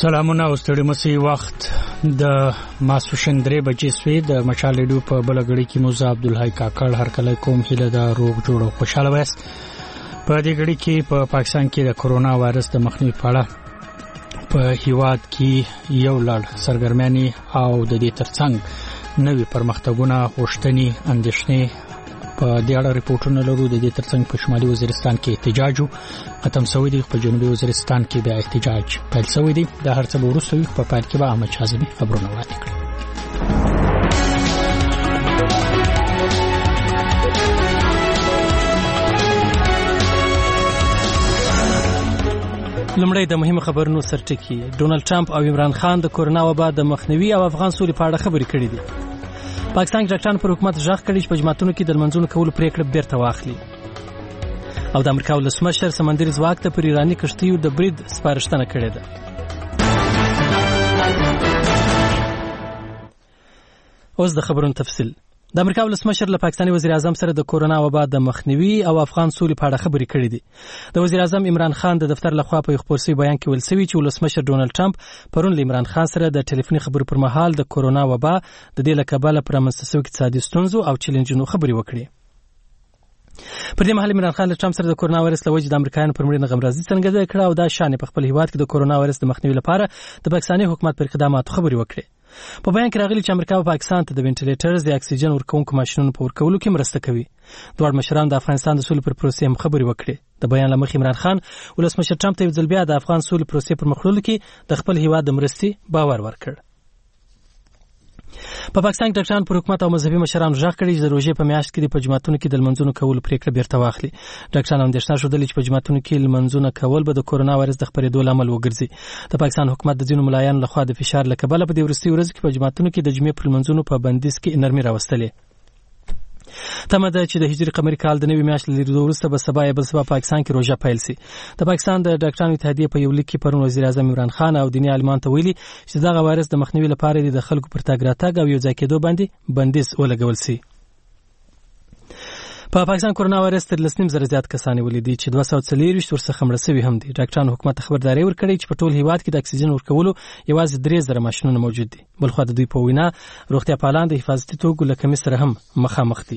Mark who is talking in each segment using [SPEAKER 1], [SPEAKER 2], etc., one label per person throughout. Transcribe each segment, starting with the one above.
[SPEAKER 1] سلامونه او ستړي مسي وخت د ماسوشن 3 بجې سوی د مشال ریډیو په بلګړی کې موزه عبدالحی کاکړ هر کله کوم هله د روغ جوړ او خوشاله وایس په دې غړي کې په پاکستان کې د کورونا وایرس د مخنیوي په اړه په هیواد کې یو لړ سرګرمياني او د دې ترڅنګ نوې پرمختګونه غوښتنې اندېښنې په دې اړه ریپورتونه لرو. د دې ترڅنګ په شمالي وزیرستان کې احتجاج ختم شوی دی، په جنوبي وزیرستان کې بیا احتجاج پیل شوی دی. د هر څه وروسته په پای کې به احمد شازمی خبرونه وړاندې کړي.
[SPEAKER 2] لمړی د مهمه خبرونو سرټکی. ډونالد ټرمپ او عمران خان د کورونا وبا د مخنیوي او افغان سولې په اړه خبرې کړې دي. پاکستان کې ډاکټران پر حکومت ژغ کړي چې په جماعتونو کې د منځونو کولو پریکړه بیرته واخلي. او د امریکا ولسمشر سمندري ځواک ته پر ایراني کشتیو د برید سپارښتنه کړې ده. اوس د خبرونو تفصیل. د امریکا ولسمشر له پاکستاني وزیر اعظم سره د کورونا وبا د مخنیوي او افغان سولې په اړه خبرې کړې دي. د وزیر اعظم عمران خان د دفتر لخوا په خپل بیان کې ویل شوی چې ولسمشر ډونالد ټرمپ پرون له عمران خان سره د ټلیفوني خبرو پر مهال د کورونا وبا د دې له کبله پر منځته اقتصادي ستونزو او چیلنجونو خبرې وکړې. پر دې مهال عمران خان له ټرمپ سره د کورونا وایرس له وجې د امریکایانو پر مړینې غمرازي څرګنده کړه او دا شان په خپل هیواد کې د کورونا وایرس د مخنیوي لپاره د پاکستاني حکومت پر اقداماتو خبرې وکړې. په بیان کې راغلي چې امریکا او پاکستان ته د وینټیلیټرز د اکسیجن ورکوونکو ماشينونو په ورکولو کې مرسته کوي. دوه مشران د افغانستان د سولې پر پروسې هم خبرې وکړې. د بیان له مخې عمران خان ولسمشر ټرمپ ته ځل بیا د افغان سولې پروسې پر مخ وړلو کې د خپل هیواد د مرستې باور ورکړ. په پاکستان کې ډاکټران پر حکومت او مذهبي مشرانو ژغ کړي چې د روژې په میاشت کې د جماعتونو کې د لمنځونو کولو پریکړه بیرته واخلي. ډاکټران اندېښنه شودلې چې په جماعتونو کې لمنځونه کول به د کورونا وایرس د خپرېدو لامل وګرځي. د پاکستان حکومت د ځینو ملایانو لخوا د فشار له کبله په دې وروستیو ورځو کې په جماعتونو کې د جمعې پر لمنځونو په بندیز کې نرمي راوستلې. تمه ده چې د هجري قمري کال د نوي میاشت لري وروسته به سبا یا بل سبا پاکستان کې روژه پیل شي. د پاکستان د ډاکټرانو اتحادیې په یو لیک کې پرون وزیر اعظم عمران خان او دیني عالمان ته ویلي چې دغه وایرس د مخنیوي لپاره د خلکو پر تګ راتګ او یو ځای کېدو باندې بندیز ولګول شي. په پاکستان کورونا وایرس تر 2.5 زیات کسان ولیدي چې 240 ورڅخه مړه شوي هم دي. ډاکټرانو حکومت خبرداري ورکړي چې په ټول هیواد کې د اکسیجن ورکولو یوازې 3000 ماشينونه موجود دي. بلخو د دوی په وینا روغتیا پالان د حفاظتي توکو له کمی سره هم مخامخ دي.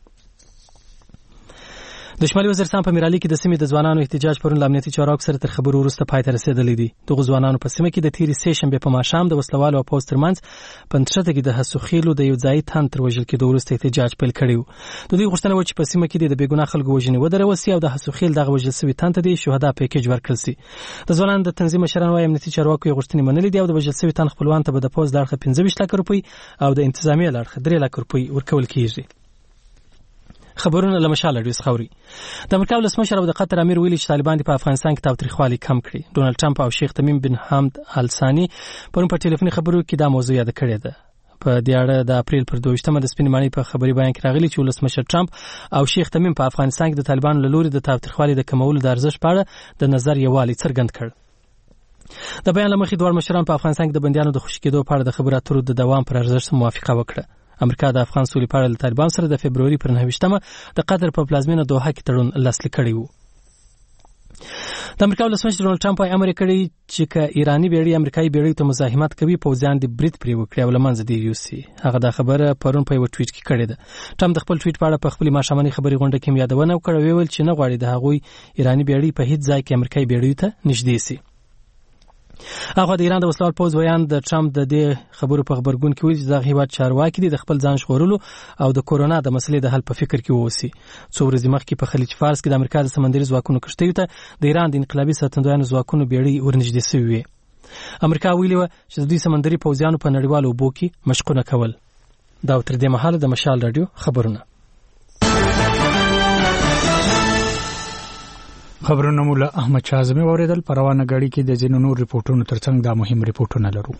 [SPEAKER 2] د شمالي وزیرستان په میرالي کې د سیمې د ځوانانو احتجاج پرون له امنیتي چارواکو سره تر خبرو وروسته پای ته رسېدلی دی. دغه ځوانانو په سیمه کې د تیرې سې شنبې په ماښام د وسلوالو او پوځ ترمنځ په نښته کې د هسوخیلو د یو ځایي تن تر وژل کېدو وروسته احتجاج پیل کړی و. د دوی غوښتنه وه چې په سیمه کې د بېګناه خلکو وژنې ودرول سي او د هسوخیل دغه وژل سوي تن ته د شهدا پیکیج ورکړل سي. د ځوانانو د تنظیم مشران وايي امنیتي چارواکو یې غوښتنې منلې دي او د وژل سوي تن خپلوان ته به د پوځ له اړخه 25 لک روپۍ او د انتظامیه له اړخه 3 لک روپۍ ورکول کېږي. خبرونه له مشال اډیس خوري. د امریکا ولسمشر او د قطر امیر ویلي چې طالبان په افغانستان کې تاوتریخوالي کم کړي. ډونالد ټرمپ او شیخ تمیم بن حمد ال ثاني پرون په ټلیفوني خبرو کې دا موضوع یاد کړې ده. په دې اړه د اپریل پر 22مه د سپین ماڼۍ په خبري بیان کې راغلي چې ولسمشر ټرمپ او شیخ تمیم په افغانستان کې د طالبانو له لوري د تاوتریخوالي د کمولو د ارزښت په اړه د نظر یووالی څرګند کړ. د بیان له مخې دوه مشران په افغانستان کې د بندیانو د خوشي کېدو په اړه د خبرو اترو د دوام پر ارزښت موافقه وکړه. امریکا د افغان سولې په اړه له طالبان سره د فبروري پر 9مه د قطر په پلازمینه دوحه کې تړون لاسلیک کړی و. د امریکا ولسمشر ډونالد ټرمپ یې امر کړی چې که ایرانی بیړۍ امریکایي بیړۍ ته مزاحمت کوي پوځیان دې برید پرې وکړي او له منځه دې یوسي. هغه دا خبره پرون په یو ټویټ کې کړې ده. ټرمپ د خپل ټویټ په اړه په خپل ماښامنۍ خبري غونډه کې یادونه وکړه او ویل چې نه غواړي د هغوی ایرانی بیړۍ په هیڅ ځای کې امریکایي بیړۍ ته نږدې شي. هغه د ایران د وسلوال پوځ ویان د ټرمپ د دې خبرو په خبرګون کې ویل چې دغه هیواد چارواکي دي د خپل ځان ژغورلو او د کورونا د مسلې د حل په فکر کې ووسی. څو ورځې مخکې په خلیج فارس کې د امریکا د سمندري ځواکونو کشتیو ته د ایران د انقلابي ساتندویانو ځواکونو بیړۍ ورنږدې شوې وې. امریکا ویلي وه چې د دوی سمندري پوځیانو په نړیوالو اوبو کې مشقونه کول. دا تر دې مهاله د مشال رادیو خبرونه.
[SPEAKER 1] خبرونه مولا احمد شازمی اوریدل. په روانه غاړي کې د ځینو نور ریپورتونو ترڅنګ دا مهم ریپورتونه لرو.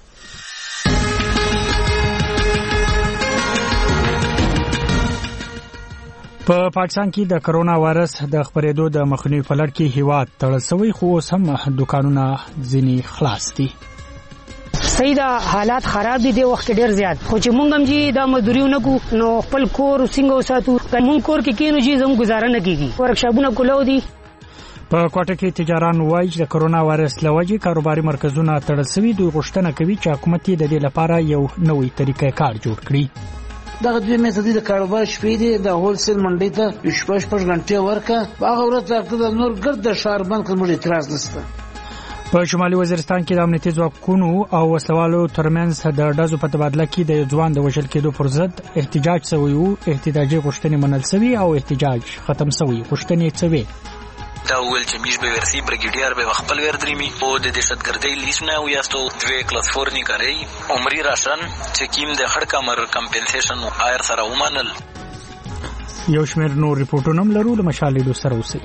[SPEAKER 1] په پاکستان کې د کورونا وایرس د خپرېدو د مخنیوي په لړ کې هیواد تړل شوی خو اوس هم دکانونه ځینې خلاص دي.
[SPEAKER 3] صحیح دا حالات خراب دي د وخت ډیر زیات خو چې مونږ هم جی دا مزدوریونه کو نو خپل کور څنګه وساتو مونږ کور کې کینو جی زموږ گزاره نه کیږي. ورکشاپونه کولو دي.
[SPEAKER 1] په کوټه کې تجاران وایي د کرونا وایرس لوجې کاروباري مرکزونه تړل شوي. دوی غوښتنه کوي چې حکومت د دې لپاره یو نوې طریقه کار جوړ کړي.
[SPEAKER 4] دغه دوی میتودي د کاروبار شپې دي د هول سیل منډي ته شپږ غنټې ورکه هغه ورته د نور ګرد د شهر بند کوم اعتراض نشته.
[SPEAKER 1] په شمالي وزیرستان کې د امنیتي ځواکونو او وسلوالو ترمنځ د ډزو په تبادله کې د ځوان د وژل کېدو پر ضد احتجاج شوی وو. احتجاجي غوښتنې منل شوی او احتجاج ختم شوی. غوښتنې څه وي؟
[SPEAKER 5] دا ول چې میش به ورسي بریګیډیر به خپل وردريمي او د دهشتګردۍ لیسنه او یاستو 2 کلاس 4 نه کوي عمرې راشن چې کیم د خړ کمر کمپنسیشن ایر سره ومنل.
[SPEAKER 1] یو شمېر نور ریپورتونه هم لرو د مشالې سره اوسئ.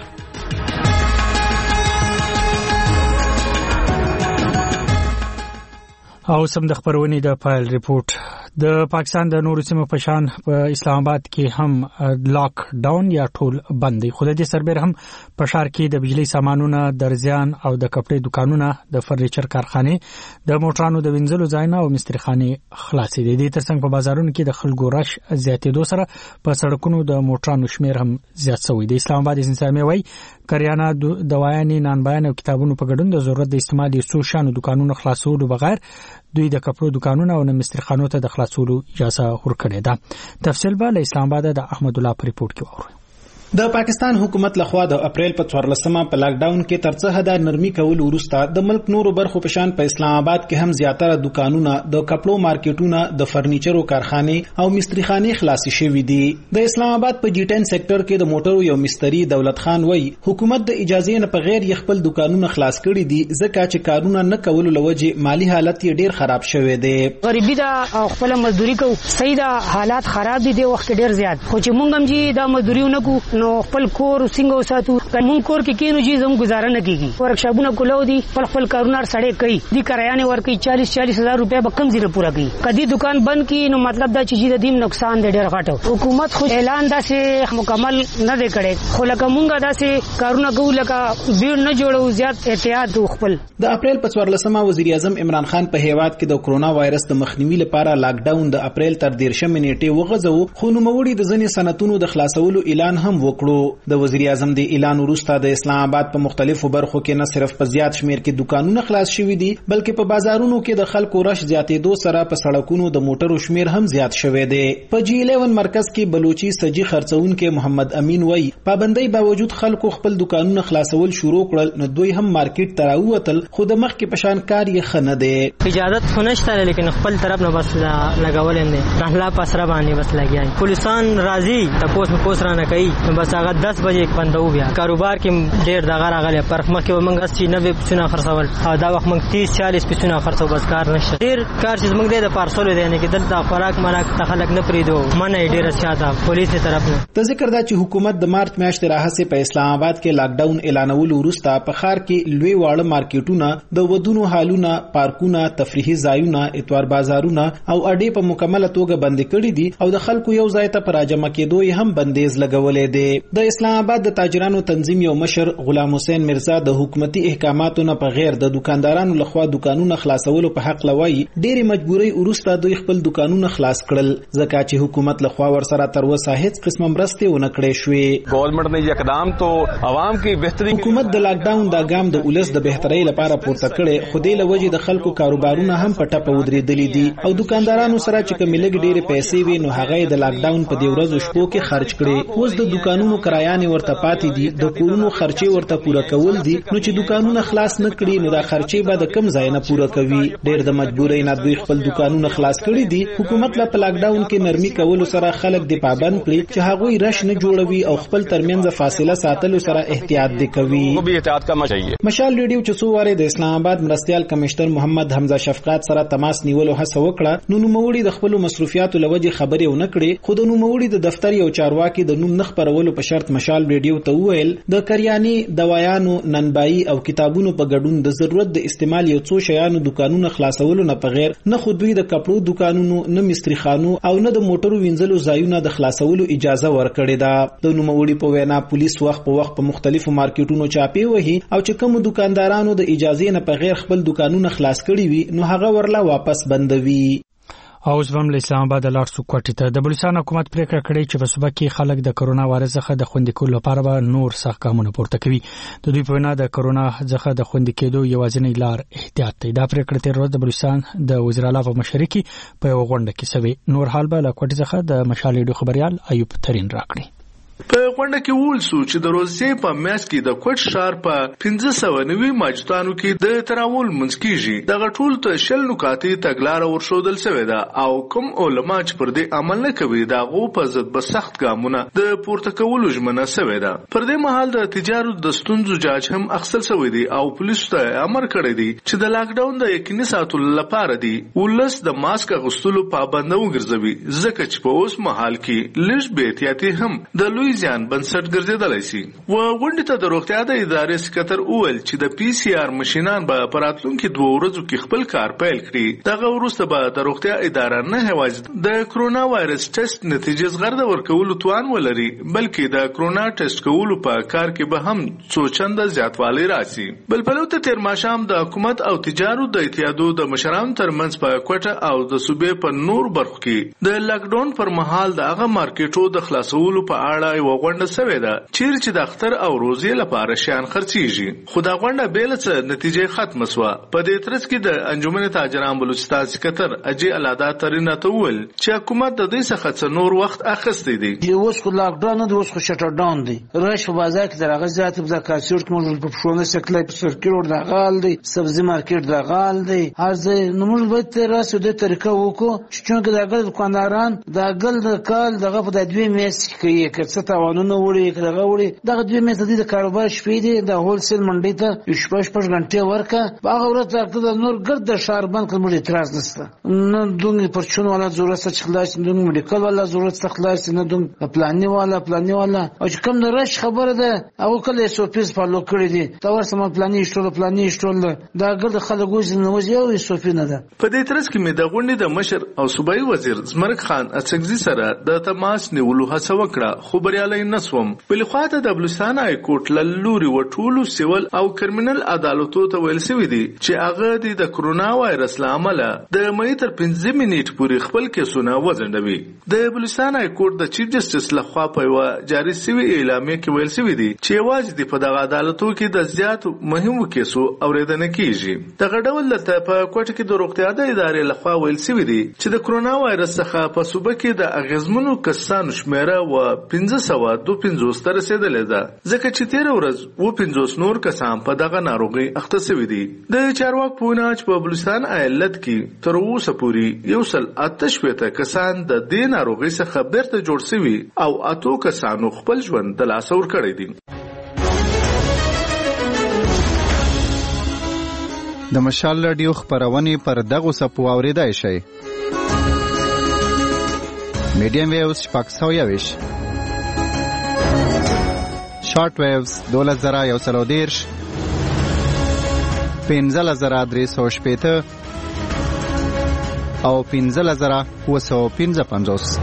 [SPEAKER 1] او سم د خبرونې د فایل ریپورت. د پاکستان د نورو سیمو په شان په اسلام آباد کې هم لاک ډاون یا ټول بند دي. خو د دې سربېر هم په ښار کې د بجلی سامانونو درزیان او د کپړې دکانونه د فرنیچر کارخانه د موټرانو د وینځلو ځایونه او مستریخانه خلاصې دي. د ترڅنګ په بازارونو کې د خلکو رش زیاتېدو سره په سړکونو د موټرانو شمیر هم زیات شوی دی. اسلام آباد انسامي وای کریانه دوايانې نان بیان او کتابونو په ګډون د ضرورت د استعمال یو شانو دکانونو خلاصولو بغیر دوی د کپړو دکانونو او مستریخانو ته د خلاصولو اجازه ورکړې ده. تفصیل به له اسلام آباد د احمد الله په ریپورت کې وورئ.
[SPEAKER 6] د پاکستان حکومت لخوا د اپریل په 14مه په لاک ډاون کې ترڅه حدا نرمي کول وروسته د ملک نورو برخو په شان په اسلام آباد کې هم زیاتره دکانونه د کپړو مارکیټونه د فرنیچرو کارخانه او مستریخانه خلاصي شوې دي. د اسلام آباد په جی 10 سېکټر کې د موټرو یو مستری دولت خان وای حکومت د اجازه نه په غیر خپل دکانونه خلاص کړي دي ځکه چې کارونه نه کول لوجه مالی حالت یې ډیر خراب شوی دی.
[SPEAKER 3] غریبی دا خپل مزدوري کو صحیح دا حالات خراب دي د وخت ډیر زیات خو چې مونږ هم جی دا مزدوریونه کو نو خپل کور څنګه وساتو کوم کور کې کینو جی زموږ گزاره نه کیږي. ورکشاپونه کولو دي خپل کارونه سړې کوي دي کرایانه ورکي 40,000 روپیا به کم زیره پورا کوي. کدي دکان بند کی نو مطلب دا چې د دیم نقصان دی ډیر غټو. حکومت خو اعلان داسې مکمل نه دی کړی خو لکه مونږه داسې کارونه کوو لکه بیړ نه جوړو زیات احتیاط وکړل.
[SPEAKER 6] د اپریل په 14مه وزیر اعظم عمران خان په هیواد کې د کرونا وایرس د مخنیوي لپاره لاک ډاون د اپریل تر 13 نیټه وغځو خو نو موړي د ځنې صنعتونو د خلاصولو اعلان هم وکړو. د وزیر اعظم د اعلان وروسته د اسلام آباد په مختلفو برخو کې نه صرف په زیات شمیر کې دکانونه خلاص شوي دي بلکې په بازارونو کې د خلکو رش زیاتېدو سره په سړکونو د موټرو شمیر هم زیات شوی دی. په جی 11 مرکز کې بلوچي سجی خرڅونکو محمد امین وای پابندۍ باوجود خلکو خپل دکانونه خلاصول شروع کړل نو دوی هم مارکیټ ته راووتل خو د مخ کې پشان کار یې خنه دی.
[SPEAKER 7] اجازه خو نشته لیکن خپل طرف نه بس لګول هم دي رحلا پسره باندې بس لګیای پولیسان راځي تاسو را نه کوي بس هغه 10 بجې بندو بیا کاروبار کې ډېر دغه راغلی پر مخکې موږ چې 90 پسونه خرڅول او دا وخت موږ 30-40 پسونه خرڅو بس کار نشته. ډېر کار چې موږ د پارسل دی نه کې دلته خوراک مراک تخلق نه پریدو منه ډېر زیاته پولیس طرف نه.
[SPEAKER 6] د ذکر دا چې حکومت د مارچ میاشتې راهیسې په اسلام آباد کې لاک ډاون اعلانول وروسته په ښار کې لوی واړه مارکیټونه د ودونو هالونه پارکونه تفریحي ځایونه اتوار بازارونه او اډې په مکمله توګه بند کړي دي او د خلکو یو ځای ته پر راجمع کېدو یې هم بندیز لګولې دي. د اسلام آباد د تاجرانو تنظیم یو مشر غلام حسین مرزا د حکومتي احکاماتو نه په غیر د دکاندارانو لخوا دکانونه خلاصولو په حق لوي ډېری مجبوري وروسته دوی خپل دکانونه خلاص کړل ځکه چې حکومت لخوا ورسره تر اوسه هیڅ قسم مرسته ونه کړې شوې.
[SPEAKER 8] گورنمنٹ نے یہ اقدام تو عوام کی بهتري
[SPEAKER 6] حکومت د لاک ډاون دا ګام د ولس د بهترۍ لپاره پورته کړي خو د لوجې د خلکو کاروبارونه هم په ټپه ودرېدلې دي او دکاندارانو سره چې کملګ ډېر پیسې وي نو هغه د لاک ډاون په دی ورځو شپو کې خرج کړي. اوس د دکانونو کرایانه ورته پاتې دي د کورونو خرچي ورته پوره کول دي نو چې دکانونه خلاص نه کړي نو دا خرچي به د کم ځای نه پوره کوي. ډېر د مجبورۍ نه دوی خپل دکانونه خلاص کړي دي. حکومت لا په لاک ډاون کې نرمي کول سره خلک د پابند کړي چې هغه رش نه جوړوي او خپل ترمنځ فاصله ساتلو سره احتیاط دي کوي.
[SPEAKER 8] احتیاط کرنا چاهیے.
[SPEAKER 6] مشال ریډیو چې څو واره د اسلام آباد مرستيال کمشنر محمد حمزه شفقات سره تماس نیولو هڅه وکړه نو نوموړي د خپل مصرفياتو لوجه خبرې ونه کړې خو د نوموړي د دفتر یو چارواکي د نوم نخ پرولو په شرط مشال ریډیو ته وویل د کریاني دوايانو ننبایي او کتابونو په ګډون د ضرورت د استعمال یو څو شیانو دکانونه خلاصولو نه په غیر نه خو دوی د کپړو دکانونو نه مستریخانو او نه د موټرو وینځلو ځایونه د خلاصولو اجازه ورکړې ده. د نوموړي په وینا پولیس وخت په وخت په مختلفو مارکیټونو چاپی وهي او چې کوم دکاندارانو د اجازه نه په غیر خپل دکانونه خلاص کړي وي نو هغه ورلا واپس بندوي.
[SPEAKER 1] او زبم له اسلام آباد لار سو کوټی ته د بلوچستان حکومت پریکړه کړې چې په صوبه کې خلک د کرونا وایرس څخه د خوندي کولو لپاره به نور سخت ګامونه پورته کوي. د دوی په وینا د کرونا څخه د خوندي کېدو یوازینی لار احتیاط دی. دا پریکړه تیر ورځ د بلوچستان د وزیر اعلی په مشرۍ کې په غونډه کې شوې. نور حال به له کوټی څخه د مشال خبريال ایوب ترين راکړي.
[SPEAKER 9] په غونډه کې وول سو چې د روزي په میاشت کې د کوټ شهر په 1590 ماجتانو کې د تراول منسکیږي. دغه ټول ته شل نکاتې تګلار ورشودل شوې ده او کوم علما چې پر دې عمل نه کوي دا غو په ضد به سخت ګامونه د پورته کولو ژمنه شوې ده. پر دې مهال د تجارت د ستونزو جاج هم اخصل شوې دي او پولیسو ته امر کړی دی چې د لاک ډاون د یقیني ساتلو لپاره دی ولس د ماسک غوښتلو پابند وګرځوي ځکه چې په اوس مهال کې لږ به احتیاطي هم د لوی ځان بنسټ ګرځیدلی شي. و غونډې ته د روغتیا د ادارې سکرټر اول چې د پی سی آر ماشینان به په راتلونکي 2 ورځو کې خپل کار پیل کړي. دغه وروسته به د روغتیا اداره نه یوازې د کرونا وایرس ټیسټ نتیجې زغرده ورکولو توان ولري بلکې د کرونا ټیسټ کولو په کار کې به هم څو چنده زیاتوالی راشي. بل په لور تیر ماښام د حکومت او تجارت د اتحادو د مشرانو ترمنځ په کوټه او د صوبې په نور برخو کې د لاک ډاون پر مهال د هغه مارکیټو د خلاصولو په اړه یو غونډه شوې ده چې د اختر او روزي لپاره شیان خرڅيږي. خو دا غونډه بیل څه نتیجې ختم شوه. په دې ترڅ کې د انجمن تاجران بلوچستان سکرټر اجي الادا ترینه تول چې حکومت د دې څخه څه نور وخت اخستې دي.
[SPEAKER 4] اوس خو لاک ډاون دی، اوس خو شټر ډاون دی. راش په بازار کې درغه زیات په کاسیور کې موږ په شونه سکلای په سرکیور د غال دی، سبزی مارکیټ د غال دی. هرځه نو موږ به تر راسو د طریقه وکړو چې دغه دکانداران د ګل د کال دغه په 2 میاشتې کې کړه تاوانونه وړي دغه وړي دغه 2 میاشتې د کاروبار شپې دي د هولسیل منډي ته 5 غنټه ورکا هغه ورته د نور ګرد د شهر بانک موږ اعتراض نشته. نه دوی پرچون ولا ضرورت څه خلاص نه دوی میډیکل ولا ضرورت څه خلاص نه دوی پلاني ولا او چې کوم د رش خبره ده او کله سوپیز فالو کړی دي دا ورسمه پلاني شټول دا ګرد خلکو ځنه وځي او سوپی نه ده.
[SPEAKER 9] په دې ترڅ کې مې د غونډې د مشر او صوبایي وزیر زمرک خان اڅکزي سره د تماس نیولو هڅه وکړه خو بریالي نسوم. بل خو ته د بلوچستان های کورټ لوري وټولو سیول او کرمینل عدالتو ته ویل شوی دی چې هغه د کرونا وایرس لامل د مې تر 15 منټ پورې خپل کیسونه وزندوي. د بلوچستان های کورټ د چیف جسټس لخوا په جاری شوی اعلامیه کې ویل شوی دی چې یوازې په دغه عدالتو کې د زیات مهمو کیسو اوریدنه کیږي. دغه ډول لته په کوټه کې د روغتیا د ادارې لخوا ویل شوی دی چې د کرونا وایرس څخه په صوبه کې د اغیزمنو کسانو شمیره و 1552 تر رسیدلې ده ځکه چې تیر ورځ و 50 نور کسان په دغه ناروغي اخته شوي دي. د چارواکو په وینا چې په بلوچستان ایالت کې تر اوسه پورې 188 کسان د دې ناروغي څخه بیرته جوړ شوي او 8 کسانو خپل ژوند د لاسه ورکړی دي.
[SPEAKER 10] د مشال رادیو خبرونه پر دغه سپو اوریدای شي. میډیم ویوز پاکستانیش شارٹ ویوز 2130 15350 او 15955.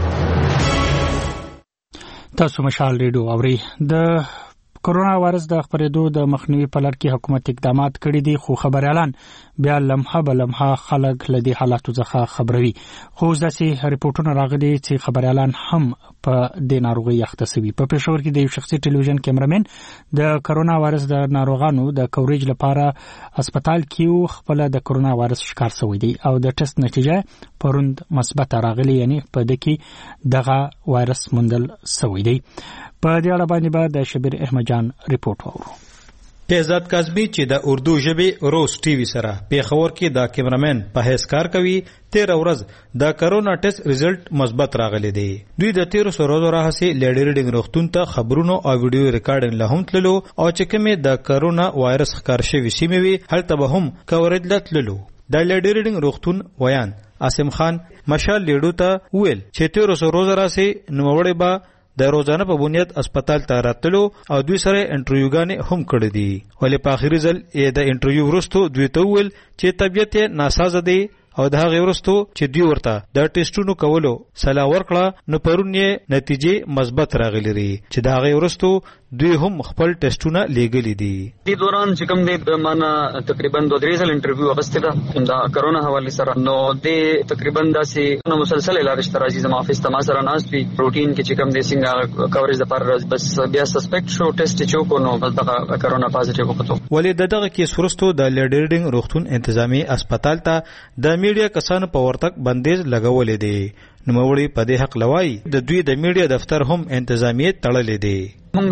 [SPEAKER 1] تاسو مشال ریډیو اوري. د کرونا وایرس د خبرېدو د مخنیوي په لړ کې حکومت اقدامات کړي دي خو خبريالان بیا لمحه به لمحه خلک لدی حالاتو څخه خبروي. خو ځکه ریپورتونه راغلي چې خبريالان هم په د ناروغي اخته شوي. په پېښور کې د یو شخصي ټلویزیون کیمرامین د کرونا وایرس د ناروغانو د کوریج لپاره هسپتال کې خپل د کرونا وایرس ښکار شوی دی او د ټیسټ نتیجه پروند مثبت راغلي یعنی په دکی دغه وایرس موندل شوی دی. په دې اړه باندې د شبیر احمد جان ریپورت وورو.
[SPEAKER 11] شهزاد کاظمی چې د اردو ژبې روز ټي وي سره پیښور کې د کیمرامین په حیث کار کوي 13 ورځ د کرونا ټیسټ ریزلټ مثبت راغلی دی. دوی د 13 ورځو راهسي لیډریډینګ روغتون ته خبرونو او ویډیو ریکارډینګ له هم تللو او چې کومه د کرونا وایرس ښکار شوی سیمه وي هلته به هم کوریج لتللو. د لیډریډینګ روغتون ویان عاصم خان مشال لیډو ته ویل چې 13 ورځې راهسي نوموړی به د روزانه په بنیاد هسپتال ته راتلو او دوی سره انټرویوګانې هم کړې دي. ولې په اخري ځل د انټرویو وروسته دوی ته ویل چې طبیعت یې ناسازه دی او د هغې وروستو چې دوی ورته د ټیسټونو کولو سلا ورکړه نو پرون یې نتیجې مثبت راغلي دي چې د هغې وروستو دوی هم خپل ټیسټونه لیږلي دي.
[SPEAKER 12] دې دوران چې کوم دی معنا تقریبا 2-3 ځله انټرویو اخیستې ده د کرونا حوالې سره، نو دې تقریبا داسې مسلسل علاج تر راځي زما افیس ته ما سره ناست وي روټین کې چې کوم دی څنګه کوریج د پر بس بیا سسپیکټ شو ټیسټ چې کو نو بس دغه کرونا پازیټیو وکړو.
[SPEAKER 11] ولې دغه کیس وروستو د لیډرډینګ روغتون انتظامی هسپتال ته د میډیا کسانو په ورتګ بندیز لګولې دی. نوموړي په دې حق لوي د دوی د میډیا دفتر هم انتظامیت تړلې دی.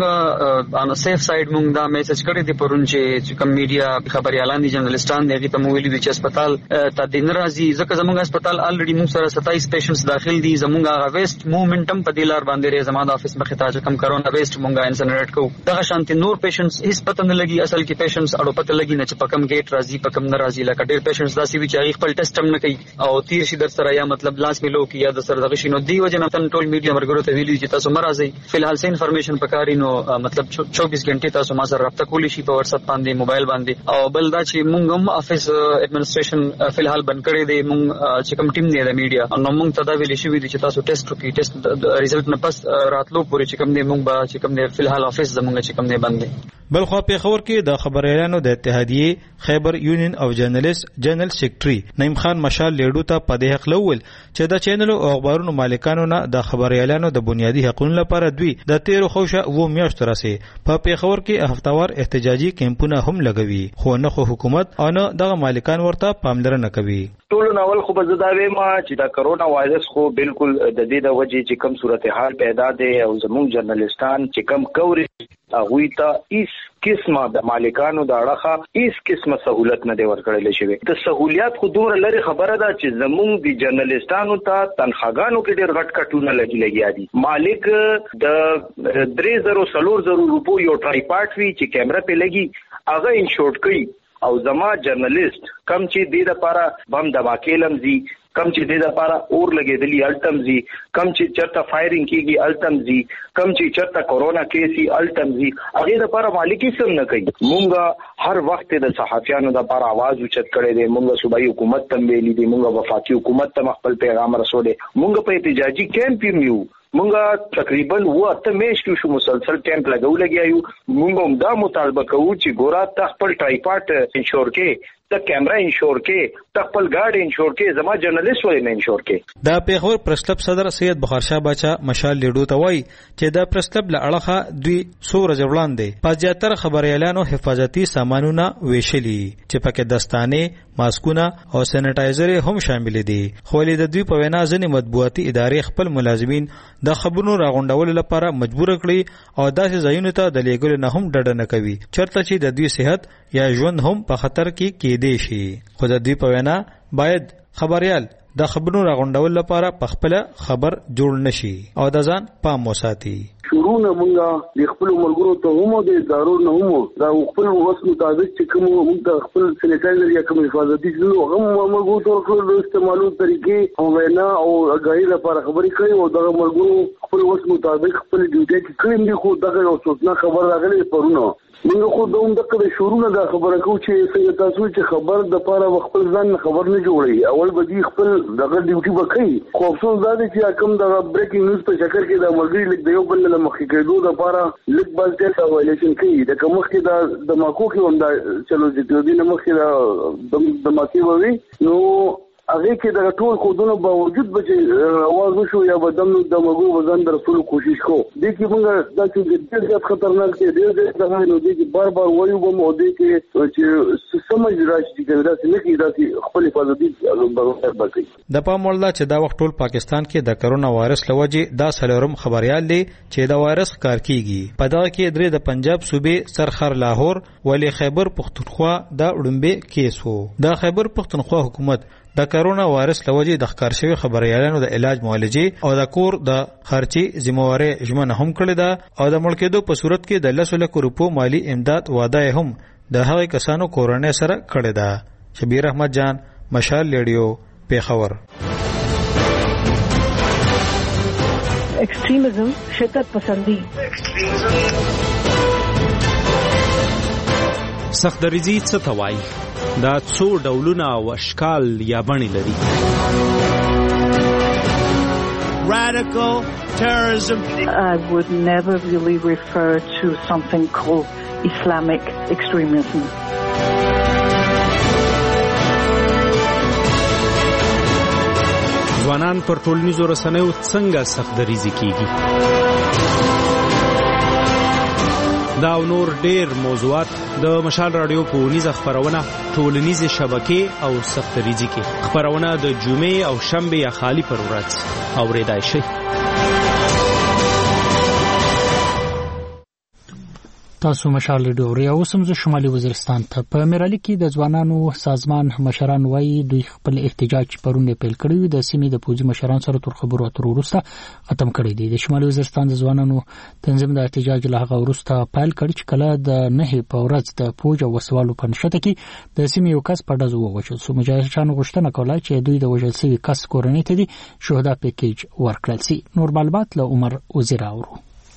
[SPEAKER 12] مونږ ان سیف سایډ مونږ دا میسج کړی دی پرون چې کوم میډیا خبريالان دي جرنالستان دي هغه ته مو ویلي دي چې هسپتال ته د ناراضي ځکه زمونږ هسپتال الریډي مونږ سره 27 پیشنټس داخل دي. زمونږ ویسٹ موومنټم په دلار باندې ری زموږ د افیس مخه ته کوم کرونا ویسٹ مونږه انسنریټ کو دغه شانتي نور پیشنټس هیڅ پته نه لګي اصل کې پیشنټس اړو پته لګي نه چې په کوم گیټ راځي په کوم ناراضي لکه ډېر پیشنټس داسي وی چې خپل ټیسټ هم نه کوي او تیر شي در سره یا مطلب لاس ملو کې یا د سره دغه شینو دی وجه نه تن ټول میډیا مرګرو ته ویلي چې تاسو مرزي فلحال سه انفارمیشن پکاري نو مطلب 24 غنټې تاسو ما سره رابطه کولی شي په واتس اپ باندې موبایل باندې. او بل دا چې مونږ هم افیس اډمنسټریشن فلحال بند کړی دی. مونږ چې کوم ټیم دی د میډیا نو مونږ ته دا ویل شي چې تاسو ټیسټ وکړئ، ټیسټ ریزلټ نه پس راتلو پورې چې کوم دی مونږ به چې کوم دی فلحال افیس زمونږ چې کوم دی بند دی.
[SPEAKER 11] بل خو په خبر کې د خبريالانو د اتحادیه خیبر یونین اف جرنالست جنرال سیکریټري نعیم خان مشال لیډو ته په دې حق لول چې د چینل او اخبارونو مالکانو نه د خبريالانو د بنیادی حقوقو لپاره دوی د 13 خوشه و میاشتو راځي په پیښور کې هفتوار احتجاجي کیمپونه هم لګوي، خو نه خو حکومت او نه دغه مالکان ورته پاملرنه کوي.
[SPEAKER 13] ټول ناول خو بزداوي ما چې دا کرونا وایرس خو بالکل د دې د وجې چې کم صورتحال پیدا دی او زموږ جرنالستان چې کم کوریج هغه ته هیڅ قسمه د مالکانو د اړخه هیڅ قسمه سہولت نه دی ورکړل شوی. د سہولیات خو دومره لري خبره ده چې زموږ د جرنالستانو ته تنخواګانو کې ډېر غټ کټونه لګیا دي. مالک د 3,000 روپو یو ټرایپاډ وی چې کیمرا په لګي هغه انشورډ کوي او زما جرنالست کم چې د لپاره بم دماکې لمزي، کم چې د لپاره اور لګېدلی الټمزي، کم چې چرته فایرینګ کیږي الټمزي، کم چې چرته کورونا کیسي الټمزي، هغه لپاره مالکی سم نه کوي. مونږ هر وخت د صحافیانو لپاره आवाज اوچت کړي دي، مونږ صوبایي حکومت ته ویلي دي، مونږ وفاقي حکومت ته خپل پیغام رسولې، مونږ په احتجاجي کیمپ یو مونږه تقریبا وته میاشتې شو مسلسل کیمپ لګیایو. مونږ هم دا مطالبه کوو چې ګورا ته خپل ټرایپاډ انشور کې، ته کیمرا انشور کې، ته خپل ګاډ انشور کې، زما جرنالست ولې نه انشور کې.
[SPEAKER 11] دا پیښور پریس کلب صدر سید بخار شاه باچا مشال لیډو ته وایي چې دا پریس کلب له اړخه دوی څو ورځې وړاندې په زیاتره خبريالانو حفاظتي سامانونه ویشلي چې پکې دستانه، ماسکونه او سینیټایزر هم شامل دي. خو د دوی په وینا ځینې مطبوعاتي ادارې خپل ملازمین د خبرونو راغونډولو لپاره مجبور کړي او داسې ځایونو ته د لیږلو نه هم ډډه نه کوي چرته چې د دوی صحت یا ژوند هم په خطر کې کېدی شي. خو د دوی په وینا باید خبريال د خبرونو راغونډولو لپاره په خپل خبر جوړ نشي او د ځان پام وساتي.
[SPEAKER 14] شروعونه مونږه د خپل ملګرو ته هم د ادارو نه هم دا خپل وس مطابق چې کوم مونږ خپل سینیټایزر یا کوم حفاظتي څه هم مونږ ته خپل استعمالو طریقې او وینا او غیر لپاره خبرې کوي او د ملګرو خپل وس مطابق خپل ډیوټي کې کړم دي. خو دغه یو څه خبر راغلی پرونه موږ خو دوم دغه شروعونه دا خبره کوو چې څنګه تاسو چې خبر د پاره خپل ځان خبر نه جوړي، اول به دي خپل دغه ډیوټي وکړي. خو افسوس دا دی چې کوم دغه بریکینګ نیوز په شکل کې د مرګي لیک د یو بل له مخې کېدو لپاره لیک باندې څه وایلیشن کوي. د کوم کې د ماکو کې هم دا چلو چې د دې مخې د ماکي ووي نو هغه کې د ټول خودونو باوجود به اواز وشو یا بدم د مغو وزن در رسول کوشش کو. دې کې موږ دا چې ډېر خطرناک دی، ډېر ځای نو دې کې بار بار وایو به مو دې کې چې سمج راشي چې دا څه نه کې دا خپل حفاظتي برابر بکړي.
[SPEAKER 11] د پام وړ چې دا وخت ټول پاکستان کې د کرونا وایرس لوجې دا سلورم خبريال دی چې دا وایرس کار کیږي. په دغه کې درې د پنجاب صوبې سرخر لاهور ولی خیبر پختونخوا دا وړمبه کیس وو. دا خیبر پختونخوا حکومت د کرونا وایرس لوجې د ښکار شوی خبريالانو د علاج معالجې او د کور د خرچي ذمہواری ژمنه هم کړې ده او د ملکیدو په صورت کې د 10 لک روپو مالی امداد وعده هم د هغه کسانو کورنۍ سره کړې ده. شبیر احمد جان، مشال لیډیو، پیښور.
[SPEAKER 15] ایکسټریمزم شدت پسندی
[SPEAKER 16] سخت دریځي څه ته وایي؟
[SPEAKER 11] دا څو ډولونه او اشکال یا بڼې لري.
[SPEAKER 16] Radical terrorism.
[SPEAKER 15] I would never really refer to something called Islamic extremism.
[SPEAKER 11] ځوانان پر ټولنیزو رسنیو څنګه سخت‌دریزي کیږي؟ دا او نور ډېر موضوعات د مشال رادیو په ونیزه خبرونه ټولنیزې شبکې او سخت‌دریزي کې خبرونه د جمعې او شنبه یا خالی پر ورځ اورېدای شي.
[SPEAKER 1] تاسو مشال ډوري او سمزه شمالي وزیرستان ته په میرالي کې د ځوانانو سازمان مشران وایي دوی خپل احتجاج پرونه پیل کړی د سیمې د پوځي مشران سره تر خبرو اترو وروسته ختم کړی دی. د شمالي وزیرستان د ځوانانو تنظیم د احتجاج له هغه وروسته پیل کړ چې کله د نه په ورځ د پوج او وسوالو په نشته کې د سیمې یو کس په ډزو ووژل شو. مجاهدانو غوښتنه کوله چې دوی د وژل شوي کس کورنۍ ته د شهدا پیکیج ورکړل شي. نور معلومات له عمر وزیر اورو.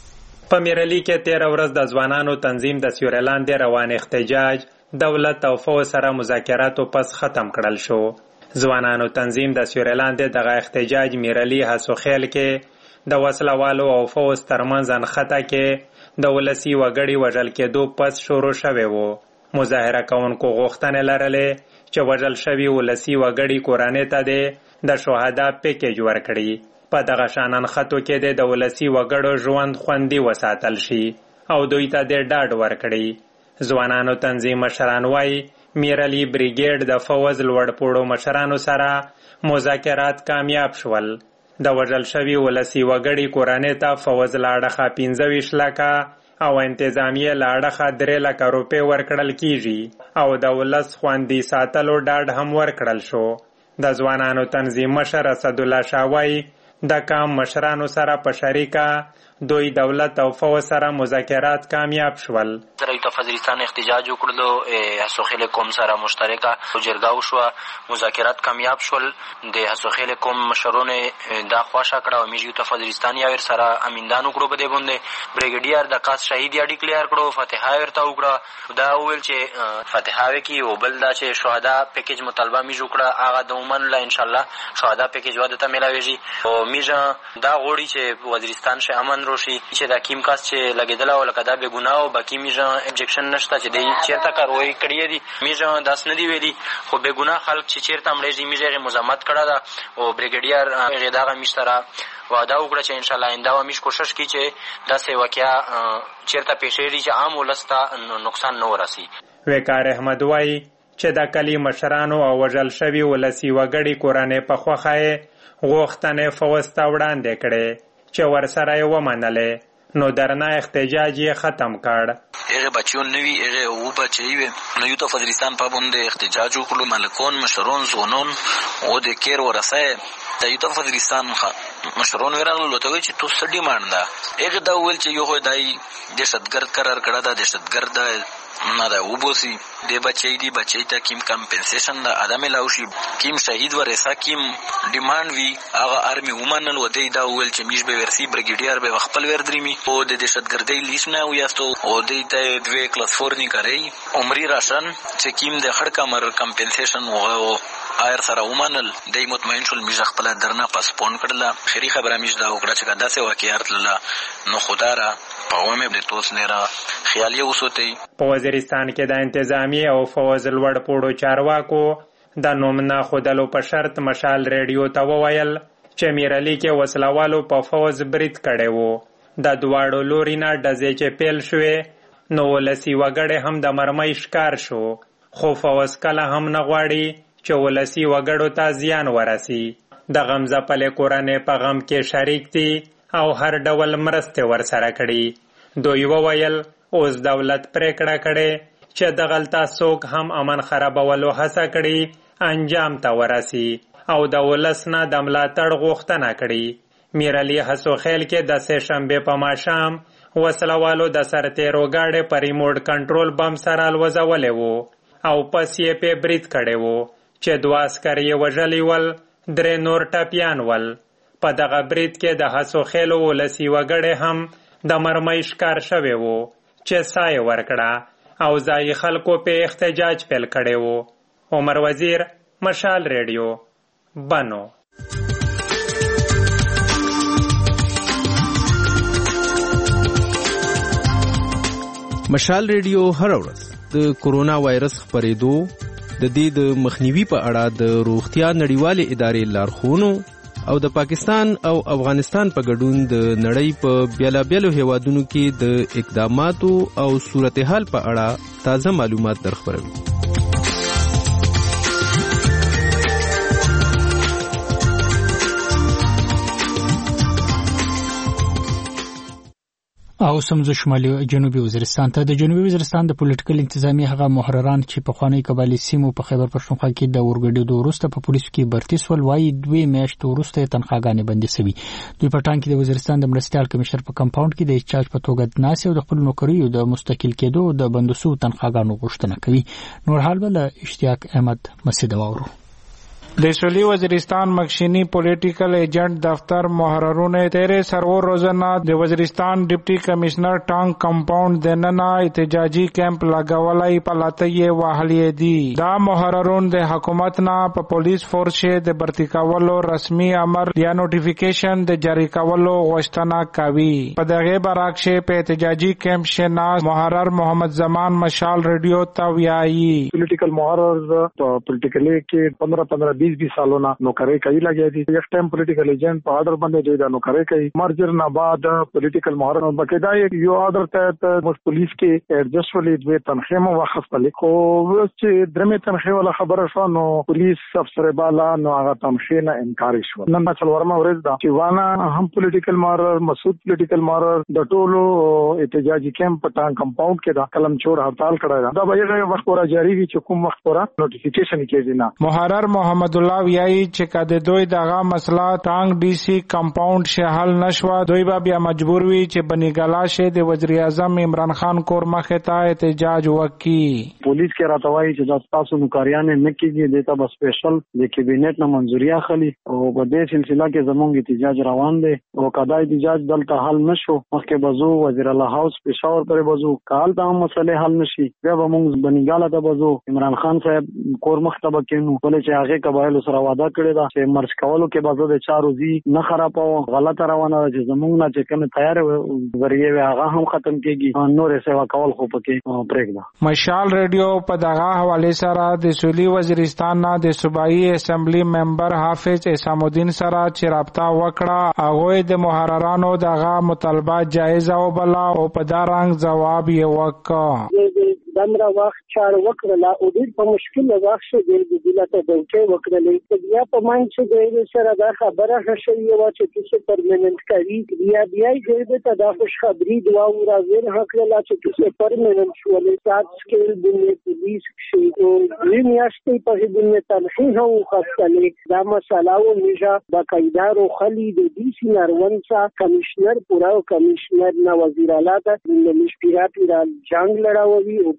[SPEAKER 17] په میرالي کې 13 ورځ د ځوانانو تنظیم د سیورلاند روان احتجاج دولت او فوج سره مذاکراتو پس ختم کړل شو. ځوانانو تنظیم د سیورلاند دغه احتجاج میرالي هسوخیل کې د وسلوالو او فوج ترمنځ انخته کې د ولسی وګړي وژل کېدو پس شروع شوی وو. مظاهره کوونکو غوښتنې لرلې چې وژل شوي ولسی وګړي کورنۍ ته د شهدا پیکیج ورکړي. په دغه شانن خطو کې د ولسی وګړو ژوند خوندي وساتل شي او دوی ته د ډاډ ورکړي. ځوانانو تنظیم مشران وایي میرالي بریګیډ د فوز لوړپوړو مشرانو سره مذاکرات کامیاب شول. د وژل شوي ولسی وګړي کورنۍ ته فوز لاړخه 25 لکه او انتظامیه لاړخه 3 لکه روپۍ ورکړل کیږي او د ولس خوندي ساتلو ډاډ هم ورکړل شو. د ځوانانو تنظیم مشر اسدالله شاوای د کام مشرانو سره په شریکه دوی دولت او فوج سره مذاکرات کامیاب شول.
[SPEAKER 18] رئیس وزیرستان احتجاج وکړلو هسوخیل قوم سره مشترکه جرګه وشوه، مذاکرات کامیاب شول. د هسوخیل قوم مشرونه دا خواشه کړه او میږي ته وزیرستان یا ور سره امیندان وکړو بده باندې بریګیډیر د قاص شهید یا ډیکلیئر کړو، فتحه ورته وکړه. دا ویل چې فتحه وکي او بل دا چې شهدا پیکیج مطالبه میږي وکړه هغه د ومن لا ان شاء الله شهدا پیکیج واده ته ملاويږي. او میږي دا غوړي چې وزیرستان شه امن روشي چې دا کیم کاس چې لګیدل او لکه دا به ګناه او باقی میږي ابجیکشن نشته چې دی چیرته کاروي کړی دی. میږي داس نه دی ویلي خو به ګناه خلک چې چیرته مړی میږي مزاحمت کړه دا او بریګیډیر غداغه مشترا وعده وکړه چې ان شاء الله آینده و میش کوشش کی چې دا سه واقعیا چیرته پیښېږي چې عام ولسته نقصان نه ورسي.
[SPEAKER 17] وقار احمد وای چې د کلی مشرانو او وژل شوي ولسی وګړي کورنۍ په خوخه غوښتنې فوج ته وړاندې کړې چې ورسره یې ومنلې نو درنه احتجاج یې ختم کړ.
[SPEAKER 5] هغه بچیون نوی هغه او بچی وي نو یو ته وزیرستان په باندې احتجاج وکړو. ملکون مشرون زونون او د کیر ورسه د یو ته وزیرستان مشرون ورغلو ته وی چې تو سړي ماندا هغه دا ول چې یو دای د شتګرد قرار کړه دا د شتګرد نه دا وبوسی د بچی ته کیم کمپنسیشن د ادمه لاوشي کیم شهید ورسا کیم ډیماند وی هغه ارمي ومنل و دی دا ول چې میش به ورسی بریګیډیر به خپل وردريمي او د دهشتګردۍ لیست نه ویاستو او د ته 2 کلاس 4 نه کوي عمرې راشن چې کیم د خړ کمر کمپنسیشن او ایر سره ومنل د مطمئن شول میش خپل درنه پاسپون کړل. خري خبره میش دا وکړه چې دا څه واقعیت له نو خدارا پاومه د توس نه را خیال یې وسوتي.
[SPEAKER 17] په وزیرستان کې د انتظامی او فوز لوړ پوړو چارواکو د نومنا خودلو په شرط مشال ریډیو ته وویل چې میرالي کې وسلوالو په فوز برید کړي وو. د دواړو لورینه ډزې چې پیل شوې نو ولسی وګړي هم د مرمۍ ښکار شو خو فوز کله هم نه غواړي چې ولسی وګړو ته زیان ورسي. د غمزه پلې کورنۍ په غم کې شریک دي او هر ډول مرسته ورسره کړي. دوی وویل اوس دولت پریکړه کړي چې د غلطه څوک هم امن خرابولو هڅه کړي انجام ته ورسي او د ولس نه د ملاتړ غوښتنه کړي. میرالي هسوخیل کې د سه شنبه په ماښام وسلوالو د سرتیرو گاډي په ریموټ کنټرول بم سره الوزولې وو او پس یې په برید کړي وو چې 2 عسکر یې وژلي ول 3 نور ټپیان ول. په دغه برید کې د هسوخیل ولسی وګړي هم د مرمۍ ښکار شوی وو چې سای ورکړه. او ځایي خلکو په احتجاج پیل کړی و. عمر وزیر، مشال ریډیو، بنو.
[SPEAKER 19] مشال ریډیو هر ورځ د کورونا وایرس خپرېدو، د دې د مخنیوي په اړه د روغتیا نړیوالې ادارې لارښوونو او د پاکستان او افغانستان په ګډون د نړۍ په بیلابیلو هیوادونو کې د اقداماتو او صورتحال په اړه تازه معلومات درخبروي.
[SPEAKER 1] او سمزو شمالي جنوبي وزیرستان ته. د جنوبي وزیرستان د پولیټیکل انتظامی هغه محرران چې په خوانی قبایلی سیمو په خیبر پښتونخوا کې د ورګډېدو وروسته په پولیسو کې برتي سول، وايي 2 میاشتې وروسته تنخواګانې بندي شوې. دوی په ټانګ کې د وزیرستان د مرستيال کمشنر په کمپاوند کې د چارج په توګه ناس او د خپل نوکریو د مستقل کېدو د بندوسو تنخواګانو غوښتنه کوي. نور حال بل اشتیاق احمد مسعود اورو.
[SPEAKER 20] د سویلی وزیرستان مخشینی پولیټیکل ایجنٹ دفتر محررون 13 سرور روزانه د وزیرستان ډیپټي کمشنر ټانګ کمپاوند دننه احتجاجي کیمپ لګولای په لاتې وهلې دي. دا محررون د حکومت نه په پولیس فورس د برتی کولو رسمي امر یا نوټیفیکیشن د جاری کولو غوښتنه کوي. په دغه برعکس په احتجاجي کیمپ شنا محرر محمد زمان مشال ریډیو ته ویایي
[SPEAKER 21] پولیټیکل محرر په پولیټیکل کې 15 20 سالونه نوکری کوي لګیا دي. یک ټایم پولیټیکل ایجنٹ په آرډر باندې دی دا نوکری کوي. مرجر نه بعد پولیټیکل محرر بقاعده یو آرډر ته مس پولیس کې ایڈجسټ ولې دوی تنخواه مو واخیستلې، خو چې درمه تنخواه ولا خبره شو نو پولیس افسر بالا نو هغه تنخواه نه انکار شو. نن څلورمه ورځ دا چې وانا هم پولیټیکل محرر مسعود پولیټیکل محرر د ټولو احتجاجي کیمپ په ټانګ کمپاوند کې دا کلم چور هړتال کړی دا به یو وخت پورا جاری وي چې کوم وخت پورا نوټیفیکیشن کېږي نه.
[SPEAKER 20] محرر محمد الله ویایي چې کده دوی دغه مسله ټانګ ډي سي کمپاوند شه حل نشو، دوی به بیا مجبور وي چې بنیګلا شه د وزیر اعظم عمران خان کور مخه ته احتجاج وکړي.
[SPEAKER 21] پولیس کې راتوي چې د تاسو نوکریان نه کیږي دیتا بس سپیشل د کابینټ نه منځوري اخلي او په دې سلسله کې زموږ احتجاج روان دي او کدا احتجاج دلته حل نشو مخکې بزو وزیر الله هاوس پېښور پر بزو کال دا مسله حل نشي بیا به موږ بنیګلا ته بزو عمران خان صاحب کور مختبه کینو ولې چې هغه قبایل سره وعده کړی دا چې مرز کولو کې بازو د چارو زی نه خراباو غلطه روانه چې زموږ نه چې کوم تیار ورغه هغه هم ختم کیږي نور سیوا کول خو پکې پرېږده.
[SPEAKER 20] مشال ریډیو په دغه حواله سره د سویلی وزیرستان نه د صوبایي اسمبلی ممبر حافظ اسام الدین سره چې رابطه وکړه هغه د محررانو دغه مطالبات جایز او بلا او په دارنګ جواب یې وکړ.
[SPEAKER 22] دمره وخت چار وکړه او ډېر په مشکل وخت شو د دلته دوکې وکړلې بیا په مان چې د سره دا خبره شوې و چې څه پرمننت کوي بیا ګرځي ته دا خوش خبري دوا او راځي حق لا چې څه پرمننت شولې تاسو کې د پولیس شي او میاشتې په دې تنخواه او خاصلې دا مسله او میجا باقاعده رو خلی د دې سي نارونسا کمشنر پورا کمشنر نه وزیر اعلی د مشپیرات را جنگ لړاوي او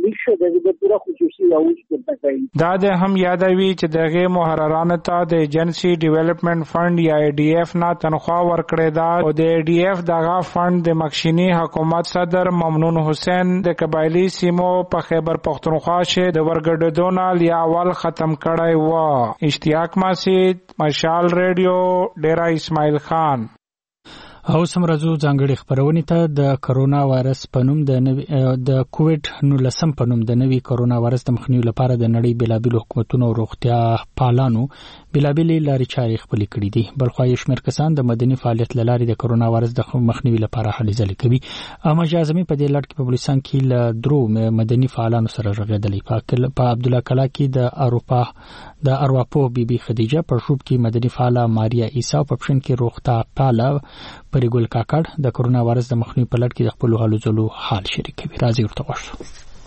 [SPEAKER 20] دا د هم یادوي چې دغه محررانو ته د ایجنسی ډیولپمنٹ فند یا ای ډی ایف نه تنخواه ورکړې ده او د ای ډی ایف دغه فند د مخشینی حکومت صدر ممنون حسین د قبایلی سیمو په خیبر پختونخوا شه د ورګډېدو نه اول ختم کړی و. اشتیاق مسعود، مشال ریډیو، ډیرا اسماعیل خان.
[SPEAKER 1] او سمرزو ځانګړي خبرونه ته د کرونا وایرس په نوم د کووډ 19 په نوم د نوي کرونا وایرس د مخنیوي لپاره د نړۍ بلابل حکومتونو او روغتیا پالانو بلابل لارې چارې خپل کړې دي. بلخو یې شمېر کسان د مدني فعالیت لارې د کرونا وایرس د مخنیوي لپاره هلې ځلې کوي. اما اعظمي په دې لړ کې په بلوچستان کې له درو مدني فعالانو سره رغېدلې. په عبدالله کلا کې د ارواپو بیبي خدیجه، په شوب کې مدني فعاله ماریا عیسی، په پښین کې روغتیا پاله پرګل کاکړ د کرونا وایرس د مخنیوي په لړ کې د خپل حالو ځلو حال شریکوي. راځي ورته وښو.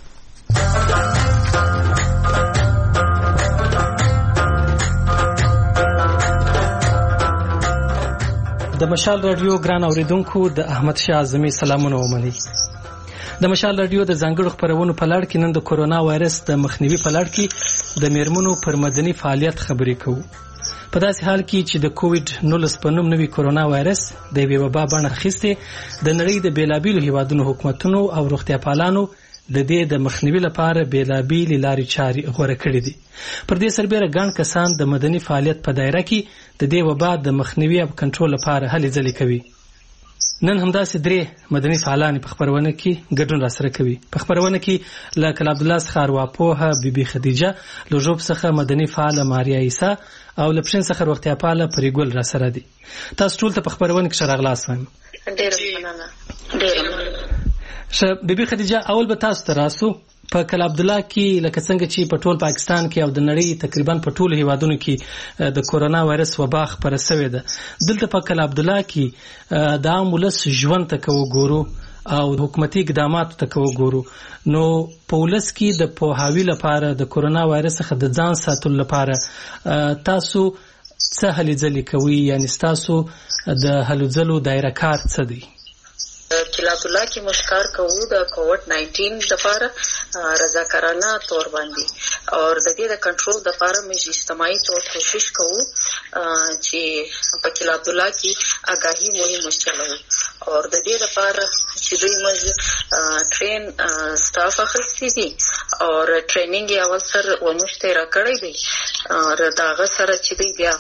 [SPEAKER 2] د مشال رادیو ګران اوریدونکو د احمد شاه اعظمي سلامونه ومني. د مشال رادیو د ځانګړو خبرونو په لړ کې نن د کرونا وایرس د مخنیوي په لړ کې د میرمنو پر مدني فعالیت خبرې کوو. په داسې حال کې چې د کووډ 19 په نوم نوي کرونا وایرس د یوې وبا بڼه اخیستې، د نړۍ د بیلابیلو هیوادونو حکومتونو او روغتیا پالانو د دې د مخنیوي لپاره بیلابېلې لارې چارې غوره کړې دي. پر دې سربېره ګڼ کسان د مدني فعالیت په دایره کې د دې وبا د مخنیوي او کنټرول لپاره هلې ځلې کوي. نن همداسې 3 مدني فعالان په خبرونه کې ګډون راسره کوي. په خبرونه کې له کلا عبدالله څخه ارواپوهه بیبي خدیجه، له ژوب څخه مدني فعاله ماریا عیسی او له پښین څخه روغتیا پاله پریګل راسره دي. تاسو ټول ته په خبرونه کې راغلاست وایم.
[SPEAKER 3] ډېر مننه.
[SPEAKER 2] بیبي خدیجه، اول به تاسو ته راسو. په کلا عبدالله کې لکه څنګه چې په ټول پاکستان کې او د نړۍ تقریبا په ټولو هیوادونو کې د کورونا وایرس وبا خپره شوې ده. دلته په کلا عبدالله کې د عام ولس ژوند ته وګورو او حکومتي اقداماتو ته وګورو، نو په ولس کې د پوهاوي لپاره د کورونا وایرس څخه د ځان ساتلو لپاره تاسو څه هلې ځلې کوي؟ یعنی تاسو د هلو ځلو دایره کار څه دی؟
[SPEAKER 3] کلا عبدالله کې مشکار کوو د کووډ 19 لپاره رضاکارانه تور باندې او د دې د کنټرول لپاره موږ اجتماعي تور کوشش کوو چې په کلا عبدالله کې آگاهي مهم چلو او د دې لپاره چې دوی موږ ټرین سټاف اخلي دي او ټریننګ یې اول سر ومشته را کړی دی او داغه سره چې دوی بیا